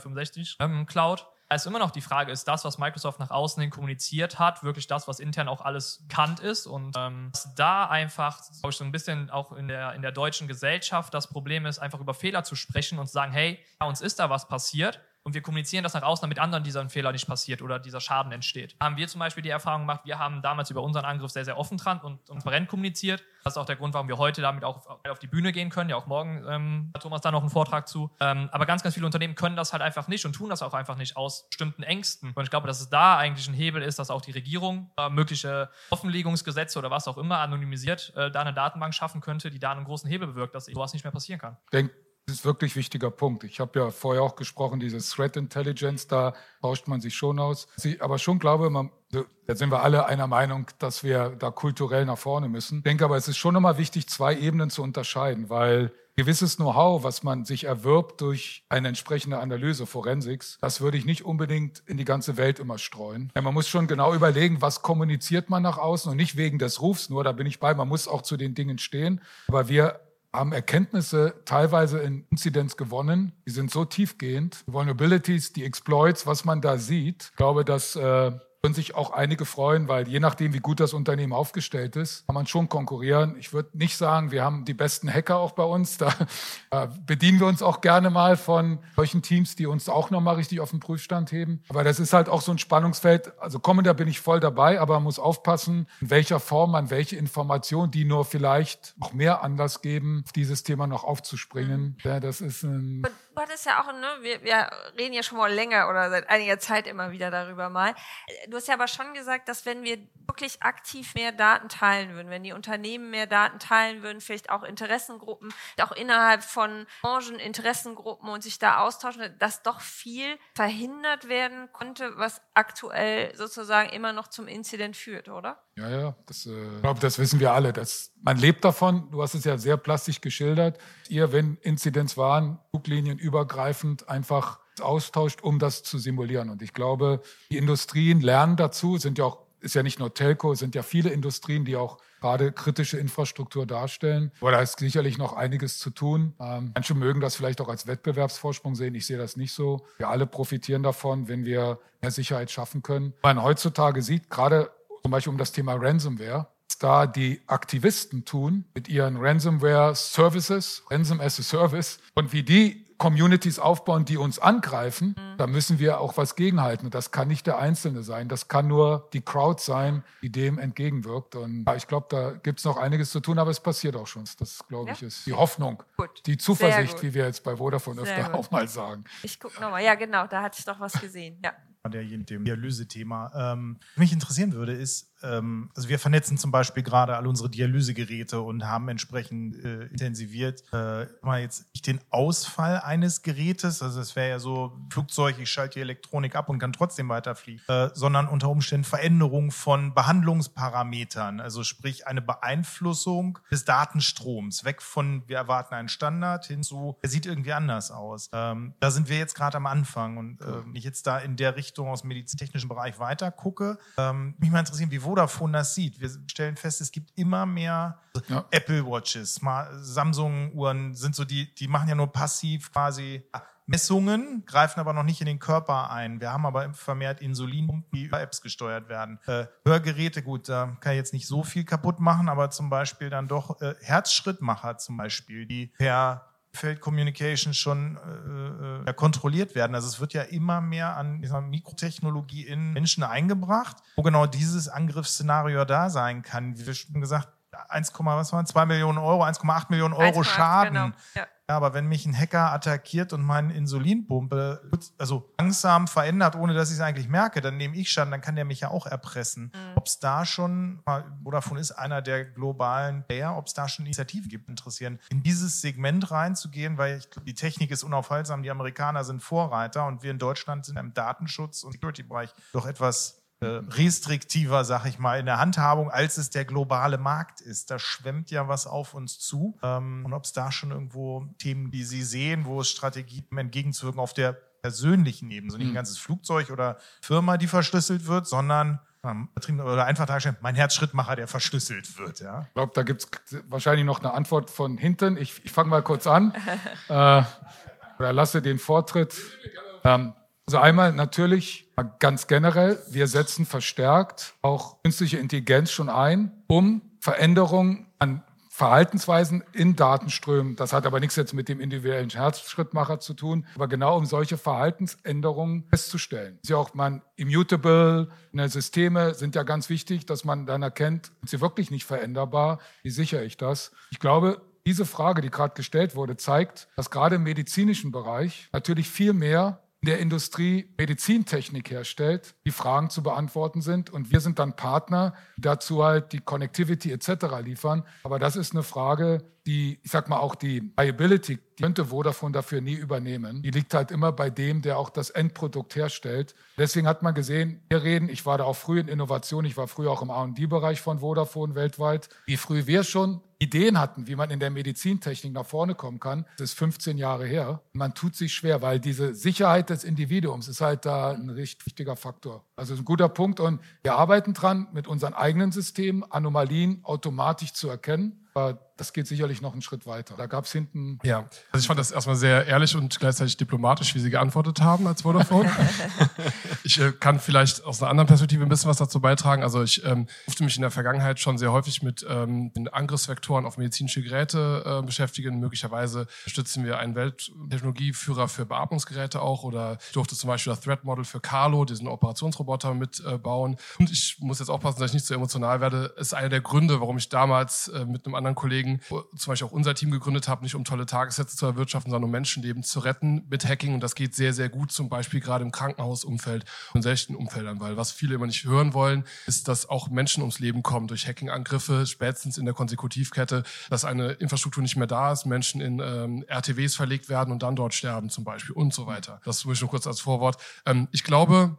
O365 Cloud, da ist immer noch die Frage, ist das, was Microsoft nach außen hin kommuniziert hat, wirklich das, was intern auch alles bekannt ist? Und dass da einfach, glaube ich, so ein bisschen auch in der deutschen Gesellschaft das Problem ist, einfach über Fehler zu sprechen und zu sagen, hey, bei uns ist da was passiert. Und wir kommunizieren das nach außen, damit anderen dieser Fehler nicht passiert oder dieser Schaden entsteht. Haben wir zum Beispiel die Erfahrung gemacht, wir haben damals über unseren Angriff sehr, sehr offen und transparent kommuniziert. Das ist auch der Grund, warum wir heute damit auch auf die Bühne gehen können. Ja, auch morgen hat Thomas da noch einen Vortrag zu. Aber ganz, ganz viele Unternehmen können das halt einfach nicht und tun das auch einfach nicht aus bestimmten Ängsten. Und ich glaube, dass es da eigentlich ein Hebel ist, dass auch die Regierung mögliche Offenlegungsgesetze oder was auch immer anonymisiert da eine Datenbank schaffen könnte, die da einen großen Hebel bewirkt, dass sowas nicht mehr passieren kann. Das ist wirklich ein wichtiger Punkt. Ich habe ja vorher auch gesprochen, diese Threat Intelligence, da tauscht man sich schon aus. Ich aber schon glaube, da sind wir alle einer Meinung, dass wir da kulturell nach vorne müssen. Ich denke aber, es ist schon immer wichtig, 2 Ebenen zu unterscheiden, weil gewisses Know-how, was man sich erwirbt durch eine entsprechende Analyse, Forensics, das würde ich nicht unbedingt in die ganze Welt immer streuen. Ja, man muss schon genau überlegen, was kommuniziert man nach außen und nicht wegen des Rufs nur, da bin ich bei, man muss auch zu den Dingen stehen. Aber wir haben Erkenntnisse teilweise in Incidents gewonnen. Die sind so tiefgehend. Die Vulnerabilities, die Exploits, was man da sieht. Ich glaube, dass können sich auch einige freuen, weil je nachdem, wie gut das Unternehmen aufgestellt ist, kann man schon konkurrieren. Ich würde nicht sagen, wir haben die besten Hacker auch bei uns. Da bedienen wir uns auch gerne mal von solchen Teams, die uns auch nochmal richtig auf den Prüfstand heben. Aber das ist halt auch so ein Spannungsfeld. Also da bin ich voll dabei, aber man muss aufpassen, in welcher Form man welche Informationen, die nur vielleicht noch mehr Anlass geben, auf dieses Thema noch aufzuspringen. Ja, das ist ein... Du hattest ja auch, ne, wir reden ja schon mal länger oder seit einiger Zeit immer wieder darüber mal. Du hast ja aber schon gesagt, dass wenn wir wirklich aktiv mehr Daten teilen würden, wenn die Unternehmen mehr Daten teilen würden, vielleicht auch Interessengruppen, auch innerhalb von Branchen Interessengruppen und sich da austauschen, dass doch viel verhindert werden konnte, was aktuell sozusagen immer noch zum Incident führt, oder? Ja, ich glaube, das wissen wir alle. Man lebt davon, du hast es ja sehr plastisch geschildert, wenn Incidents waren, fluglinienübergreifend einfach austauscht, um das zu simulieren. Und ich glaube, die Industrien lernen dazu, ist ja nicht nur Telco, sind ja viele Industrien, die auch gerade kritische Infrastruktur darstellen. Aber da ist sicherlich noch einiges zu tun. Manche mögen das vielleicht auch als Wettbewerbsvorsprung sehen. Ich sehe das nicht so. Wir alle profitieren davon, wenn wir mehr Sicherheit schaffen können. Man heutzutage sieht, gerade zum Beispiel um das Thema Ransomware, was da die Aktivisten tun mit ihren Ransomware-Services, Ransom as a Service, und wie die Communities aufbauen, die uns angreifen, da müssen wir auch was gegenhalten. Und das kann nicht der Einzelne sein. Das kann nur die Crowd sein, die dem entgegenwirkt. Und ich glaube, da gibt es noch einiges zu tun, aber es passiert auch schon. Das, glaube ich, ist die Hoffnung, die Zuversicht, wie wir jetzt bei Vodafone öfter auch mal sagen. Ich gucke nochmal. Ja, genau, da hatte ich doch was gesehen. Ja. Dem Dialysethema. Mich interessieren würde, ist, also wir vernetzen zum Beispiel gerade alle unsere Dialysegeräte und haben entsprechend intensiviert mal jetzt nicht den Ausfall eines Gerätes, also es wäre ja so Flugzeug, ich schalte die Elektronik ab und kann trotzdem weiterfliegen, sondern unter Umständen Veränderung von Behandlungsparametern, also sprich eine Beeinflussung des Datenstroms, weg von wir erwarten einen Standard hin zu, der sieht irgendwie anders aus. Da sind wir jetzt gerade am Anfang und wenn ich jetzt da in der Richtung aus dem medizintechnischen Bereich weiter gucke, mich mal interessieren, wie Vodafone das sieht. Wir stellen fest, es gibt immer mehr Apple Watches, Samsung-Uhren sind so die machen ja nur passiv quasi Messungen, greifen aber noch nicht in den Körper ein. Wir haben aber vermehrt Insulinpumpen, die über Apps gesteuert werden. Hörgeräte, gut, da kann ich jetzt nicht so viel kaputt machen, aber zum Beispiel dann doch Herzschrittmacher zum Beispiel, die per Feld Communication schon kontrolliert werden. Also es wird ja immer mehr an Mikrotechnologie in Menschen eingebracht, wo genau dieses Angriffsszenario da sein kann. Wie wir schon gesagt, 2 Millionen Euro, 1,8 Millionen Euro Schaden. Genau. Ja. Ja, aber wenn mich ein Hacker attackiert und meine Insulinpumpe also langsam verändert, ohne dass ich es eigentlich merke, dann nehme ich Schaden, dann kann der mich ja auch erpressen. Ob es da schon, Vodafone ist einer der globalen Player, ob es da schon Initiativen gibt, interessieren, in dieses Segment reinzugehen, weil ich glaube, die Technik ist unaufhaltsam, die Amerikaner sind Vorreiter und wir in Deutschland sind im Datenschutz- und Security-Bereich doch etwas restriktiver, sag ich mal, in der Handhabung, als es der globale Markt ist. Da schwemmt ja was auf uns zu. Und ob es da schon irgendwo Themen, die Sie sehen, wo es Strategien entgegenzuwirken auf der persönlichen Ebene, so nicht ein ganzes Flugzeug oder Firma, die verschlüsselt wird, sondern oder einfach darstellen, mein Herzschrittmacher, der verschlüsselt wird. Ja? Ich glaube, da gibt es wahrscheinlich noch eine Antwort von hinten. Ich fange mal kurz an oder lasse den Vortritt. Also einmal natürlich ganz generell, wir setzen verstärkt auch künstliche Intelligenz schon ein, um Veränderungen an Verhaltensweisen in Datenströmen, das hat aber nichts jetzt mit dem individuellen Herzschrittmacher zu tun, aber genau um solche Verhaltensänderungen festzustellen. Ist ja auch immutable Systeme sind ja ganz wichtig, dass man dann erkennt, sind sie wirklich nicht veränderbar, wie sichere ich das? Ich glaube, diese Frage, die gerade gestellt wurde, zeigt, dass gerade im medizinischen Bereich natürlich viel mehr in der Industrie Medizintechnik herstellt, die Fragen zu beantworten sind. Und wir sind dann Partner, die dazu halt die Connectivity etc. liefern. Aber das ist eine Frage, die, ich sag mal auch die Liability, die könnte Vodafone dafür nie übernehmen. Die liegt halt immer bei dem, der auch das Endprodukt herstellt. Deswegen hat man gesehen, ich war da auch früh in Innovation, ich war früher auch im R&D-Bereich von Vodafone weltweit, wie früh wir schon Ideen hatten, wie man in der Medizintechnik nach vorne kommen kann. Das ist 15 Jahre her. Man tut sich schwer, weil diese Sicherheit des Individuums ist halt da ein richtig wichtiger Faktor. Also ein guter Punkt und wir arbeiten dran, mit unseren eigenen Systemen Anomalien automatisch zu erkennen. Aber das geht sicherlich noch einen Schritt weiter. Da gab es hinten... Ja, also ich fand das erstmal sehr ehrlich und gleichzeitig diplomatisch, wie Sie geantwortet haben als Vodafone. Ich kann vielleicht aus einer anderen Perspektive ein bisschen was dazu beitragen. Also ich durfte mich in der Vergangenheit schon sehr häufig mit den Angriffsvektoren auf medizinische Geräte beschäftigen. Möglicherweise stützen wir einen Welttechnologieführer für Beatmungsgeräte auch oder ich durfte zum Beispiel das Threat Model für Carlo, diesen Operationsroboter, mitbauen. Und ich muss jetzt aufpassen, dass ich nicht zu emotional werde. Ist einer der Gründe, warum ich damals mit einem anderen Kollegen zum Beispiel auch unser Team gegründet habe, nicht um tolle Tagessätze zu erwirtschaften, sondern um Menschenleben zu retten mit Hacking. Und das geht sehr, sehr gut, zum Beispiel gerade im Krankenhausumfeld und in solchen Umfeldern. Weil was viele immer nicht hören wollen, ist, dass auch Menschen ums Leben kommen durch Hacking-Angriffe, spätestens in der Konsekutivkette, dass eine Infrastruktur nicht mehr da ist, Menschen in RTWs verlegt werden und dann dort sterben zum Beispiel und so weiter. Das muss ich nur kurz als Vorwort. Ich glaube,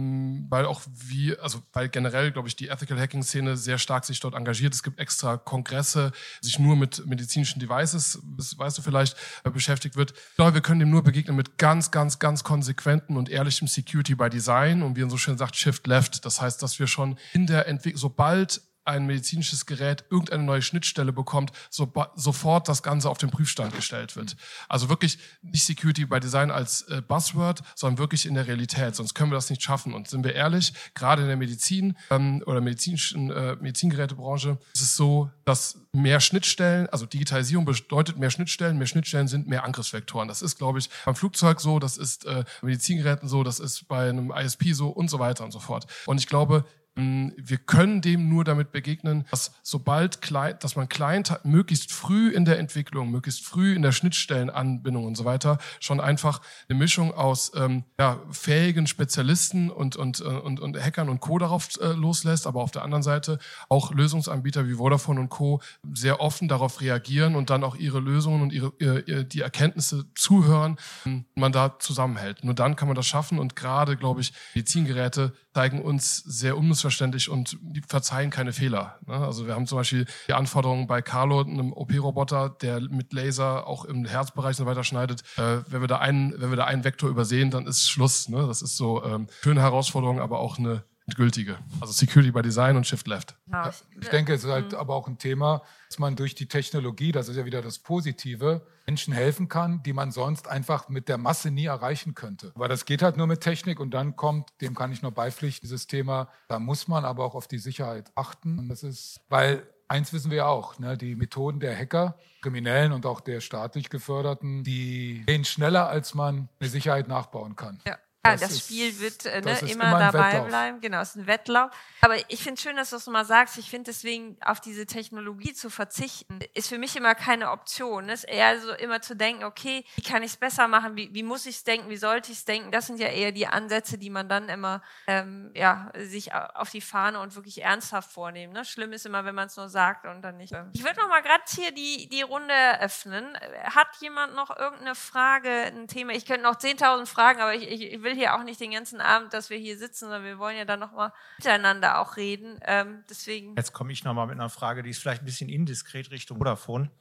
weil generell, glaube ich, die Ethical Hacking Szene sehr stark sich dort engagiert. Es gibt extra Kongresse, sich nur mit medizinischen Devices, das weißt du vielleicht, beschäftigt wird. Ich glaube, wir können dem nur begegnen mit ganz, ganz, ganz konsequenten und ehrlichem Security by Design und wie man so schön sagt, Shift Left. Das heißt, dass wir schon in der Entwicklung, sobald ein medizinisches Gerät irgendeine neue Schnittstelle bekommt, sofort das Ganze auf den Prüfstand gestellt wird. Also wirklich nicht Security by Design als Buzzword, sondern wirklich in der Realität. Sonst können wir das nicht schaffen. Und sind wir ehrlich, gerade in der Medizin oder Medizingerätebranche ist es so, dass mehr Schnittstellen, also Digitalisierung bedeutet mehr Schnittstellen sind mehr Angriffsvektoren. Das ist, glaube ich, beim Flugzeug so, das ist bei Medizingeräten so, das ist bei einem ISP so und so weiter und so fort. Und ich glaube, wir können dem nur damit begegnen, dass dass man möglichst früh in der Entwicklung, möglichst früh in der Schnittstellenanbindung und so weiter schon einfach eine Mischung aus fähigen Spezialisten und Hackern und Co. darauf loslässt, aber auf der anderen Seite auch Lösungsanbieter wie Vodafone und Co. sehr offen darauf reagieren und dann auch ihre Lösungen und die Erkenntnisse zuhören und man da zusammenhält. Nur dann kann man das schaffen und gerade, glaube ich, Medizingeräte zeigen uns sehr unmissverständlich und die verzeihen keine Fehler. Also wir haben zum Beispiel die Anforderungen bei Carlo, einem OP-Roboter, der mit Laser auch im Herzbereich und so weiter schneidet. Wenn wir da einen Vektor übersehen, dann ist Schluss. Das ist so schöne Herausforderung, aber auch eine endgültige. Also Security by Design und Shift Left. Ja, ich denke, es ist halt aber auch ein Thema, dass man durch die Technologie, das ist ja wieder das Positive, Menschen helfen kann, die man sonst einfach mit der Masse nie erreichen könnte. Aber das geht halt nur mit Technik und dann kommt, dem kann ich nur beipflichten, dieses Thema, da muss man aber auch auf die Sicherheit achten. Und das ist, weil eins wissen wir ja auch, die Methoden der Hacker, Kriminellen und auch der staatlich Geförderten, die gehen schneller, als man eine Sicherheit nachbauen kann. Ja. das Spiel wird immer dabei bleiben. Genau, es ist ein Wettlauf. Aber ich finde es schön, dass du es nochmal sagst. Ich finde deswegen, auf diese Technologie zu verzichten, ist für mich immer keine Option. Es ist eher so immer zu denken, okay, wie kann ich es besser machen? Wie muss ich es denken? Wie sollte ich es denken? Das sind ja eher die Ansätze, die man dann immer sich auf die Fahne und wirklich ernsthaft vornehmen. Ne? Schlimm ist immer, wenn man es nur sagt und dann nicht. Ich würde nochmal gerade hier die Runde öffnen. Hat jemand noch irgendeine Frage, ein Thema? Ich könnte noch 10.000 Fragen, aber ich will hier auch nicht den ganzen Abend, dass wir hier sitzen, sondern wir wollen ja dann nochmal miteinander auch reden. Deswegen. Jetzt komme ich nochmal mit einer Frage, die ist vielleicht ein bisschen indiskret Richtung Vodafone,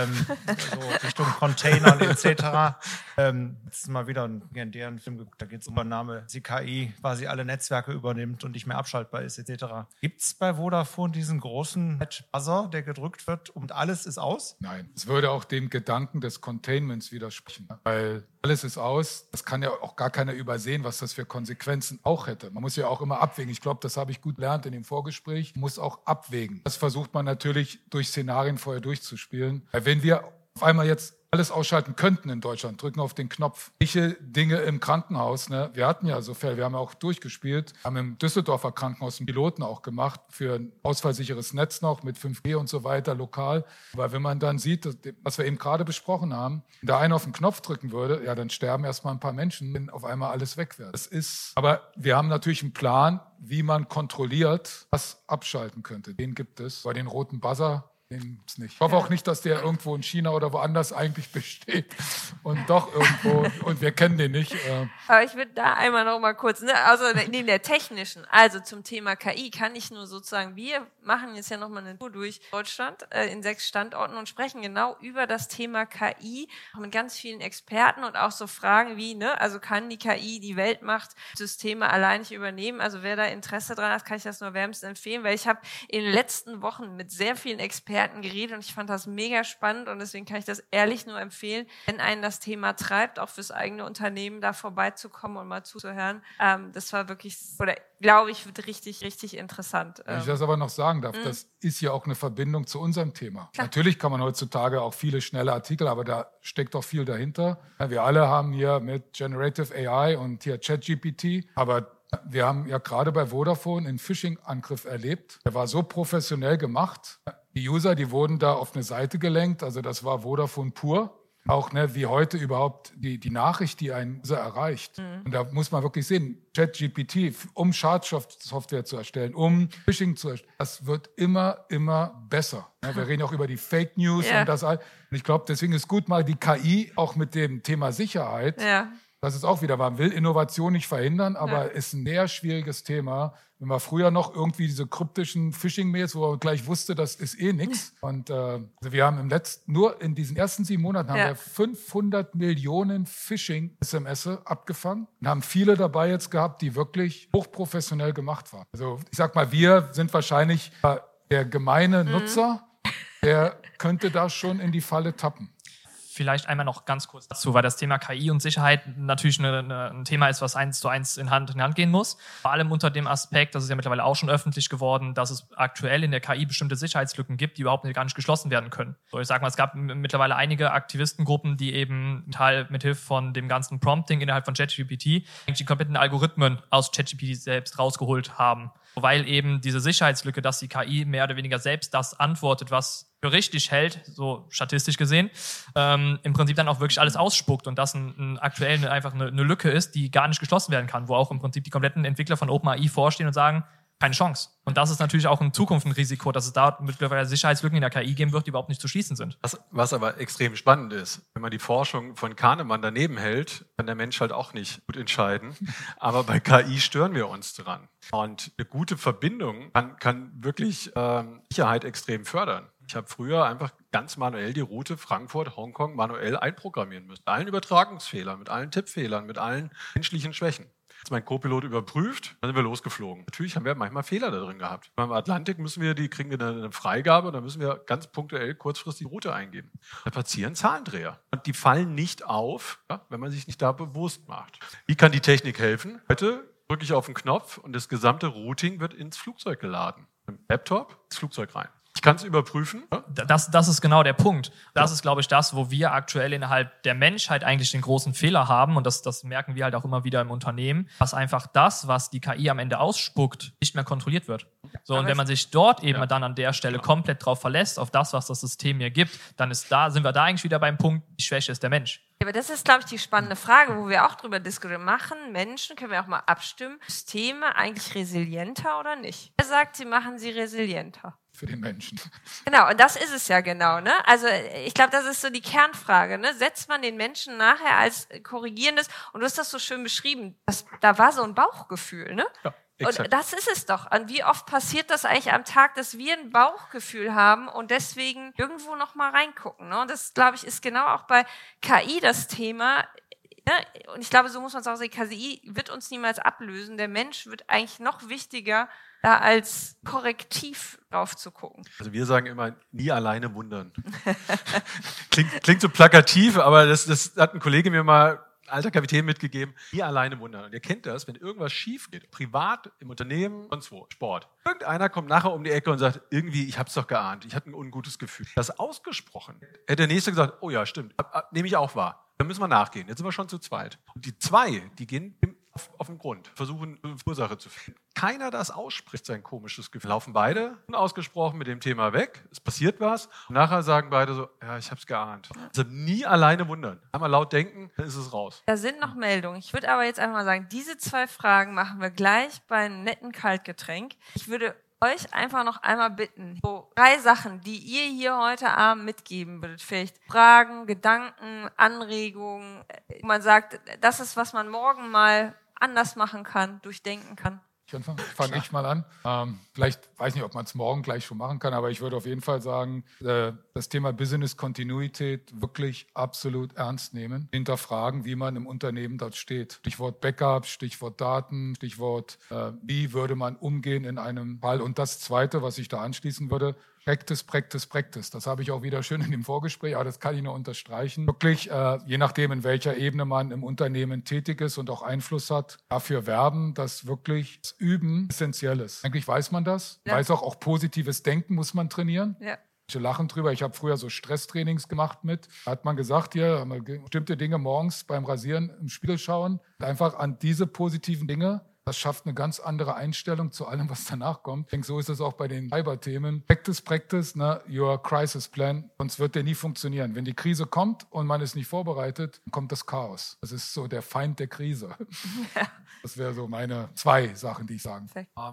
so Richtung Containern etc. Jetzt mal wieder in deren Film geguckt, da geht es um den Namen, die KI quasi alle Netzwerke übernimmt und nicht mehr abschaltbar ist etc. Gibt es bei Vodafone diesen großen Buzzer, der gedrückt wird und alles ist aus? Nein, es würde auch dem Gedanken des Containments widersprechen, weil alles ist aus. Das kann ja auch gar keiner übersehen, was das für Konsequenzen auch hätte. Man muss ja auch immer abwägen. Ich glaube, das habe ich gut gelernt in dem Vorgespräch. Man muss auch abwägen. Das versucht man natürlich durch Szenarien vorher durchzuspielen. Weil wenn wir auf einmal jetzt alles ausschalten könnten in Deutschland, drücken auf den Knopf. Welche Dinge im Krankenhaus, ne? Wir hatten ja so Fälle, wir haben ja auch durchgespielt, haben im Düsseldorfer Krankenhaus einen Piloten auch gemacht für ein ausfallsicheres Netz noch mit 5G und so weiter lokal. Aber wenn man dann sieht, was wir eben gerade besprochen haben, wenn da einer auf den Knopf drücken würde, ja, dann sterben erstmal ein paar Menschen, wenn auf einmal alles weg wäre. Aber wir haben natürlich einen Plan, wie man kontrolliert, was abschalten könnte. Den gibt es bei den roten Buzzer. Den gibt's nicht. Ich hoffe auch nicht, dass der irgendwo in China oder woanders eigentlich besteht und doch irgendwo, und wir kennen den nicht. Aber ich würde da einmal noch mal kurz, also in der technischen, also zum Thema KI kann ich nur sozusagen, wir machen jetzt ja noch mal eine Tour durch Deutschland in 6 Standorten und sprechen genau über das Thema KI mit ganz vielen Experten und auch so Fragen wie, also kann die KI die Weltmachtsysteme allein nicht übernehmen? Also wer da Interesse dran hat, kann ich das nur wärmstens empfehlen, weil ich habe in den letzten Wochen mit sehr vielen Experten geredet und ich fand das mega spannend und deswegen kann ich das ehrlich nur empfehlen, wenn einen das Thema treibt, auch fürs eigene Unternehmen da vorbeizukommen und mal zuzuhören. Das war wirklich, oder glaube ich, wird richtig, richtig interessant. Wenn ich das aber noch sagen darf, das ist ja auch eine Verbindung zu unserem Thema. Klar. Natürlich kann man heutzutage auch viele schnelle Artikel, aber da steckt doch viel dahinter. Ja, wir alle haben hier mit Generative AI und hier ChatGPT, aber wir haben ja gerade bei Vodafone einen Phishing-Angriff erlebt. Der war so professionell gemacht. Die User, die wurden da auf eine Seite gelenkt, also das war Vodafone pur. Auch wie heute überhaupt die Nachricht, die einen User erreicht. Und da muss man wirklich sehen, ChatGPT, um Schadstoffsoftware zu erstellen, um Phishing zu erstellen, das wird immer besser. Ja, wir reden auch über die Fake News und das all. Und ich glaube, deswegen ist gut mal die KI auch mit dem Thema Sicherheit. Ja. Das ist auch wieder, man will Innovation nicht verhindern, aber ist ein sehr schwieriges Thema. Wenn wir früher noch irgendwie diese kryptischen Phishing-Mails, wo man gleich wusste, das ist eh nichts. Und also wir haben nur in diesen ersten 7 Monaten haben wir 500 Millionen Phishing-SMS abgefangen und haben viele dabei jetzt gehabt, die wirklich hochprofessionell gemacht waren. Also ich sag mal, wir sind wahrscheinlich der gemeine Nutzer, der könnte da schon in die Falle tappen. Vielleicht einmal noch ganz kurz dazu, weil das Thema KI und Sicherheit natürlich ein Thema ist, was 1:1 in Hand gehen muss. Vor allem unter dem Aspekt, das ist ja mittlerweile auch schon öffentlich geworden, dass es aktuell in der KI bestimmte Sicherheitslücken gibt, die überhaupt gar nicht geschlossen werden können. So, ich sag mal, es gab mittlerweile einige Aktivistengruppen, die eben mit Hilfe von dem ganzen Prompting innerhalb von ChatGPT eigentlich die kompletten Algorithmen aus ChatGPT selbst rausgeholt haben. Weil eben diese Sicherheitslücke, dass die KI mehr oder weniger selbst das antwortet, was für richtig hält, so statistisch gesehen, im Prinzip dann auch wirklich alles ausspuckt und das aktuell einfach eine Lücke ist, die gar nicht geschlossen werden kann, wo auch im Prinzip die kompletten Entwickler von OpenAI vorstehen und sagen, keine Chance. Und das ist natürlich auch in Zukunft ein Risiko, dass es da mittlerweile Sicherheitslücken in der KI geben wird, die überhaupt nicht zu schließen sind. Was aber extrem spannend ist, wenn man die Forschung von Kahnemann daneben hält, kann der Mensch halt auch nicht gut entscheiden. Aber bei KI stören wir uns dran. Und eine gute Verbindung kann wirklich Sicherheit extrem fördern. Ich habe früher einfach ganz manuell die Route Frankfurt-Hongkong manuell einprogrammieren müssen. Mit allen Übertragungsfehlern, mit allen Tippfehlern, mit allen menschlichen Schwächen. Als mein Co-Pilot überprüft, dann sind wir losgeflogen. Natürlich haben wir manchmal Fehler da drin gehabt. Beim Atlantik kriegen wir eine Freigabe und dann müssen wir ganz punktuell kurzfristig die Route eingeben. Da passieren Zahlendreher. Und die fallen nicht auf, wenn man sich nicht da bewusst macht. Wie kann die Technik helfen? Heute drücke ich auf den Knopf und das gesamte Routing wird ins Flugzeug geladen. Mit dem Laptop ins Flugzeug rein. Ich kann es überprüfen. Ja? Das ist genau der Punkt. Das ist, glaube ich, das, wo wir aktuell innerhalb der Menschheit eigentlich den großen Fehler haben. Und das merken wir halt auch immer wieder im Unternehmen, dass einfach das, was die KI am Ende ausspuckt, nicht mehr kontrolliert wird. So, und wenn man sich dort eben dann an der Stelle komplett drauf verlässt, auf das, was das System mir gibt, dann sind wir da eigentlich wieder beim Punkt, die Schwäche ist der Mensch. Aber das ist, glaube ich, die spannende Frage, wo wir auch drüber diskutieren. Machen Menschen, können wir auch mal abstimmen, Systeme eigentlich resilienter oder nicht? Wer sagt, sie machen sie resilienter? Für den Menschen. Genau, und das ist es ja genau, ne? Also ich glaube, das ist so die Kernfrage, ne? Setzt man den Menschen nachher als korrigierendes, und du hast das so schön beschrieben, da war so ein Bauchgefühl, ne? Ja. Exakt. Und das ist es doch. Und wie oft passiert das eigentlich am Tag, dass wir ein Bauchgefühl haben und deswegen irgendwo noch mal reingucken, ne? Und das, glaube ich, ist genau auch bei KI das Thema. Ne? Und ich glaube, so muss man es auch sehen, KI wird uns niemals ablösen. Der Mensch wird eigentlich noch wichtiger, da als Korrektiv drauf zu gucken. Also wir sagen immer, nie alleine wundern. klingt so plakativ, aber das hat ein Kollege mir mal, alter Kapitän, mitgegeben, nie alleine wundern. Und ihr kennt das, wenn irgendwas schief geht, privat, im Unternehmen, sonst wo, Sport. Irgendeiner kommt nachher um die Ecke und sagt, irgendwie, ich hab's doch geahnt, ich hatte ein ungutes Gefühl. Das ausgesprochen, hätte der Nächste gesagt, oh ja, stimmt, nehme ich auch wahr. Dann müssen wir nachgehen, jetzt sind wir schon zu zweit. Und die zwei, die gehen auf den Grund, versuchen eine Ursache zu finden. Keiner das ausspricht, sein komisches Gefühl. Laufen beide unausgesprochen mit dem Thema weg, es passiert was und nachher sagen beide so, ja, ich hab's geahnt. Also nie alleine wundern. Einmal laut denken, dann ist es raus. Da sind noch Meldungen. Ich würde aber jetzt einfach mal sagen, diese 2 Fragen machen wir gleich bei einem netten Kaltgetränk. Ich würde euch einfach noch einmal bitten, so 3 Sachen, die ihr hier heute Abend mitgeben würdet. Vielleicht Fragen, Gedanken, Anregungen. Man sagt, das ist, was man morgen mal anders machen kann, durchdenken kann. Fange ich mal an. Vielleicht, weiß nicht, ob man es morgen gleich schon machen kann, aber ich würde auf jeden Fall sagen, das Thema Business Kontinuität wirklich absolut ernst nehmen. Hinterfragen, wie man im Unternehmen dort steht. Stichwort Backup, Stichwort Daten, Stichwort, wie würde man umgehen in einem Fall. Und das Zweite, was ich da anschließen würde, Practice. Das habe ich auch wieder schön in dem Vorgespräch, aber das kann ich nur unterstreichen. Wirklich, je nachdem, in welcher Ebene man im Unternehmen tätig ist und auch Einfluss hat, dafür werben, dass wirklich das Üben essentiell ist. Eigentlich weiß man das. Ja. Weiß auch positives Denken muss man trainieren. Ja. Wir lachen drüber. Ich habe früher so Stresstrainings gemacht mit. Da hat man gesagt, hier haben wir bestimmte Dinge morgens beim Rasieren im Spiegel schauen. Einfach an diese positiven Dinge. Das schafft eine ganz andere Einstellung zu allem, was danach kommt. Ich denke, so ist es auch bei den Cyber-Themen. Practice, ne? Your crisis plan. Sonst wird der nie funktionieren. Wenn die Krise kommt und man ist nicht vorbereitet, dann kommt das Chaos. Das ist so der Feind der Krise. Ja. Das wäre so meine 2 Sachen, die ich sagen.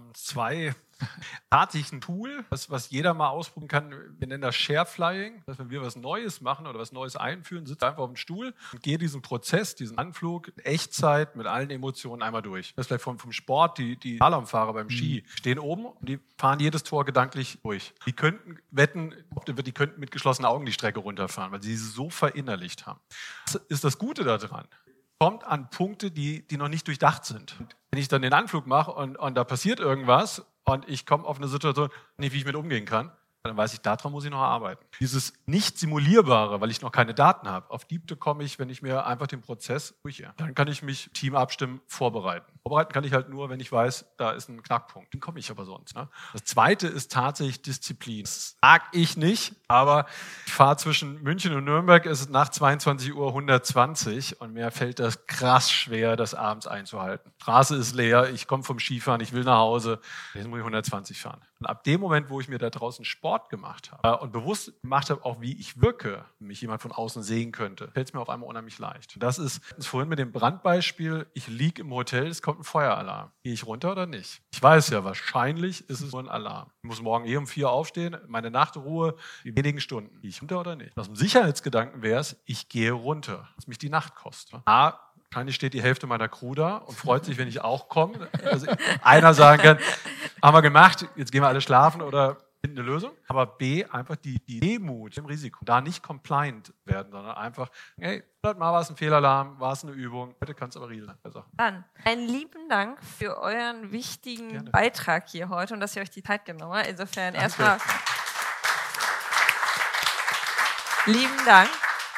2. Tatsächlich ein Tool, was jeder mal ausprobieren kann. Wir nennen das Shareflying. Wenn wir was Neues machen oder was Neues einführen, sitzt einfach auf dem Stuhl und gehe diesen Prozess, diesen Anflug in Echtzeit mit allen Emotionen einmal durch. Das ist vielleicht vom Sport, die Slalomfahrer beim Ski stehen oben und die fahren jedes Tor gedanklich durch. Die könnten wetten, die könnten mit geschlossenen Augen die Strecke runterfahren, weil sie so verinnerlicht haben. Das ist das Gute daran. Kommt an Punkte, die noch nicht durchdacht sind. Und wenn ich dann den Anflug mache und da passiert irgendwas und ich komme auf eine Situation, nicht wie ich mit umgehen kann, dann weiß ich, daran muss ich noch arbeiten. Dieses nicht simulierbare, weil ich noch keine Daten habe, auf die komme ich, wenn ich mir einfach den Prozess durchgehe. Dann kann ich mich Team abstimmen, vorbereiten. Vorbereiten kann ich halt nur, wenn ich weiß, da ist ein Knackpunkt. Den komme ich aber sonst. Ne? Das Zweite ist tatsächlich Disziplin. Das mag ich nicht, aber ich fahre zwischen München und Nürnberg, es ist nach 22 Uhr 120 und mir fällt das krass schwer, das abends einzuhalten. Straße ist leer, ich komme vom Skifahren, ich will nach Hause, jetzt muss ich 120 fahren. Und ab dem Moment, wo ich mir da draußen Sport gemacht habe und bewusst gemacht habe, auch wie ich wirke, mich jemand von außen sehen könnte, fällt es mir auf einmal unheimlich leicht. Und das ist vorhin mit dem Brandbeispiel, ich liege im Hotel, es kommt ein Feueralarm. Gehe ich runter oder nicht? Ich weiß ja, wahrscheinlich ist es nur ein Alarm. Ich muss morgen um 4 aufstehen, meine Nachtruhe, die wenigen Stunden. Gehe ich runter oder nicht? Aus dem Sicherheitsgedanken wäre es, ich gehe runter, was mich die Nacht kostet. Wahrscheinlich steht die Hälfte meiner Crew da und freut sich, wenn ich auch komme. Also einer sagen kann, haben wir gemacht, jetzt gehen wir alle schlafen oder finden eine Lösung. Aber B, einfach die Demut im Risiko. Da nicht compliant werden, sondern einfach, hey, mal war es ein Fehlalarm, war es eine Übung, heute kann es aber real sein. Dann einen lieben Dank für euren wichtigen Beitrag hier heute und dass ihr euch die Zeit genommen habt. Insofern erstmal lieben Dank.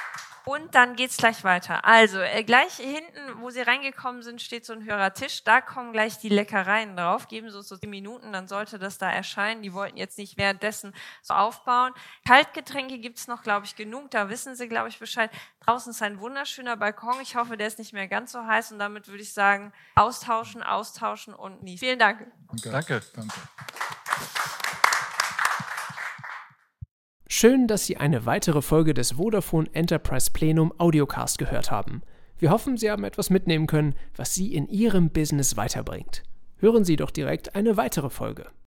Und dann geht's gleich weiter. Also, gleich hinten, wo Sie reingekommen sind, steht so ein höherer Tisch. Da kommen gleich die Leckereien drauf. Geben Sie uns so 10 Minuten, dann sollte das da erscheinen. Die wollten jetzt nicht währenddessen so aufbauen. Kaltgetränke gibt's noch, glaube ich, genug. Da wissen Sie, glaube ich, Bescheid. Draußen ist ein wunderschöner Balkon. Ich hoffe, der ist nicht mehr ganz so heiß. Und damit würde ich sagen, austauschen und nie. Vielen Dank. Danke. Schön, dass Sie eine weitere Folge des Vodafone Enterprise Plenum Audiocast gehört haben. Wir hoffen, Sie haben etwas mitnehmen können, was Sie in Ihrem Business weiterbringt. Hören Sie doch direkt eine weitere Folge.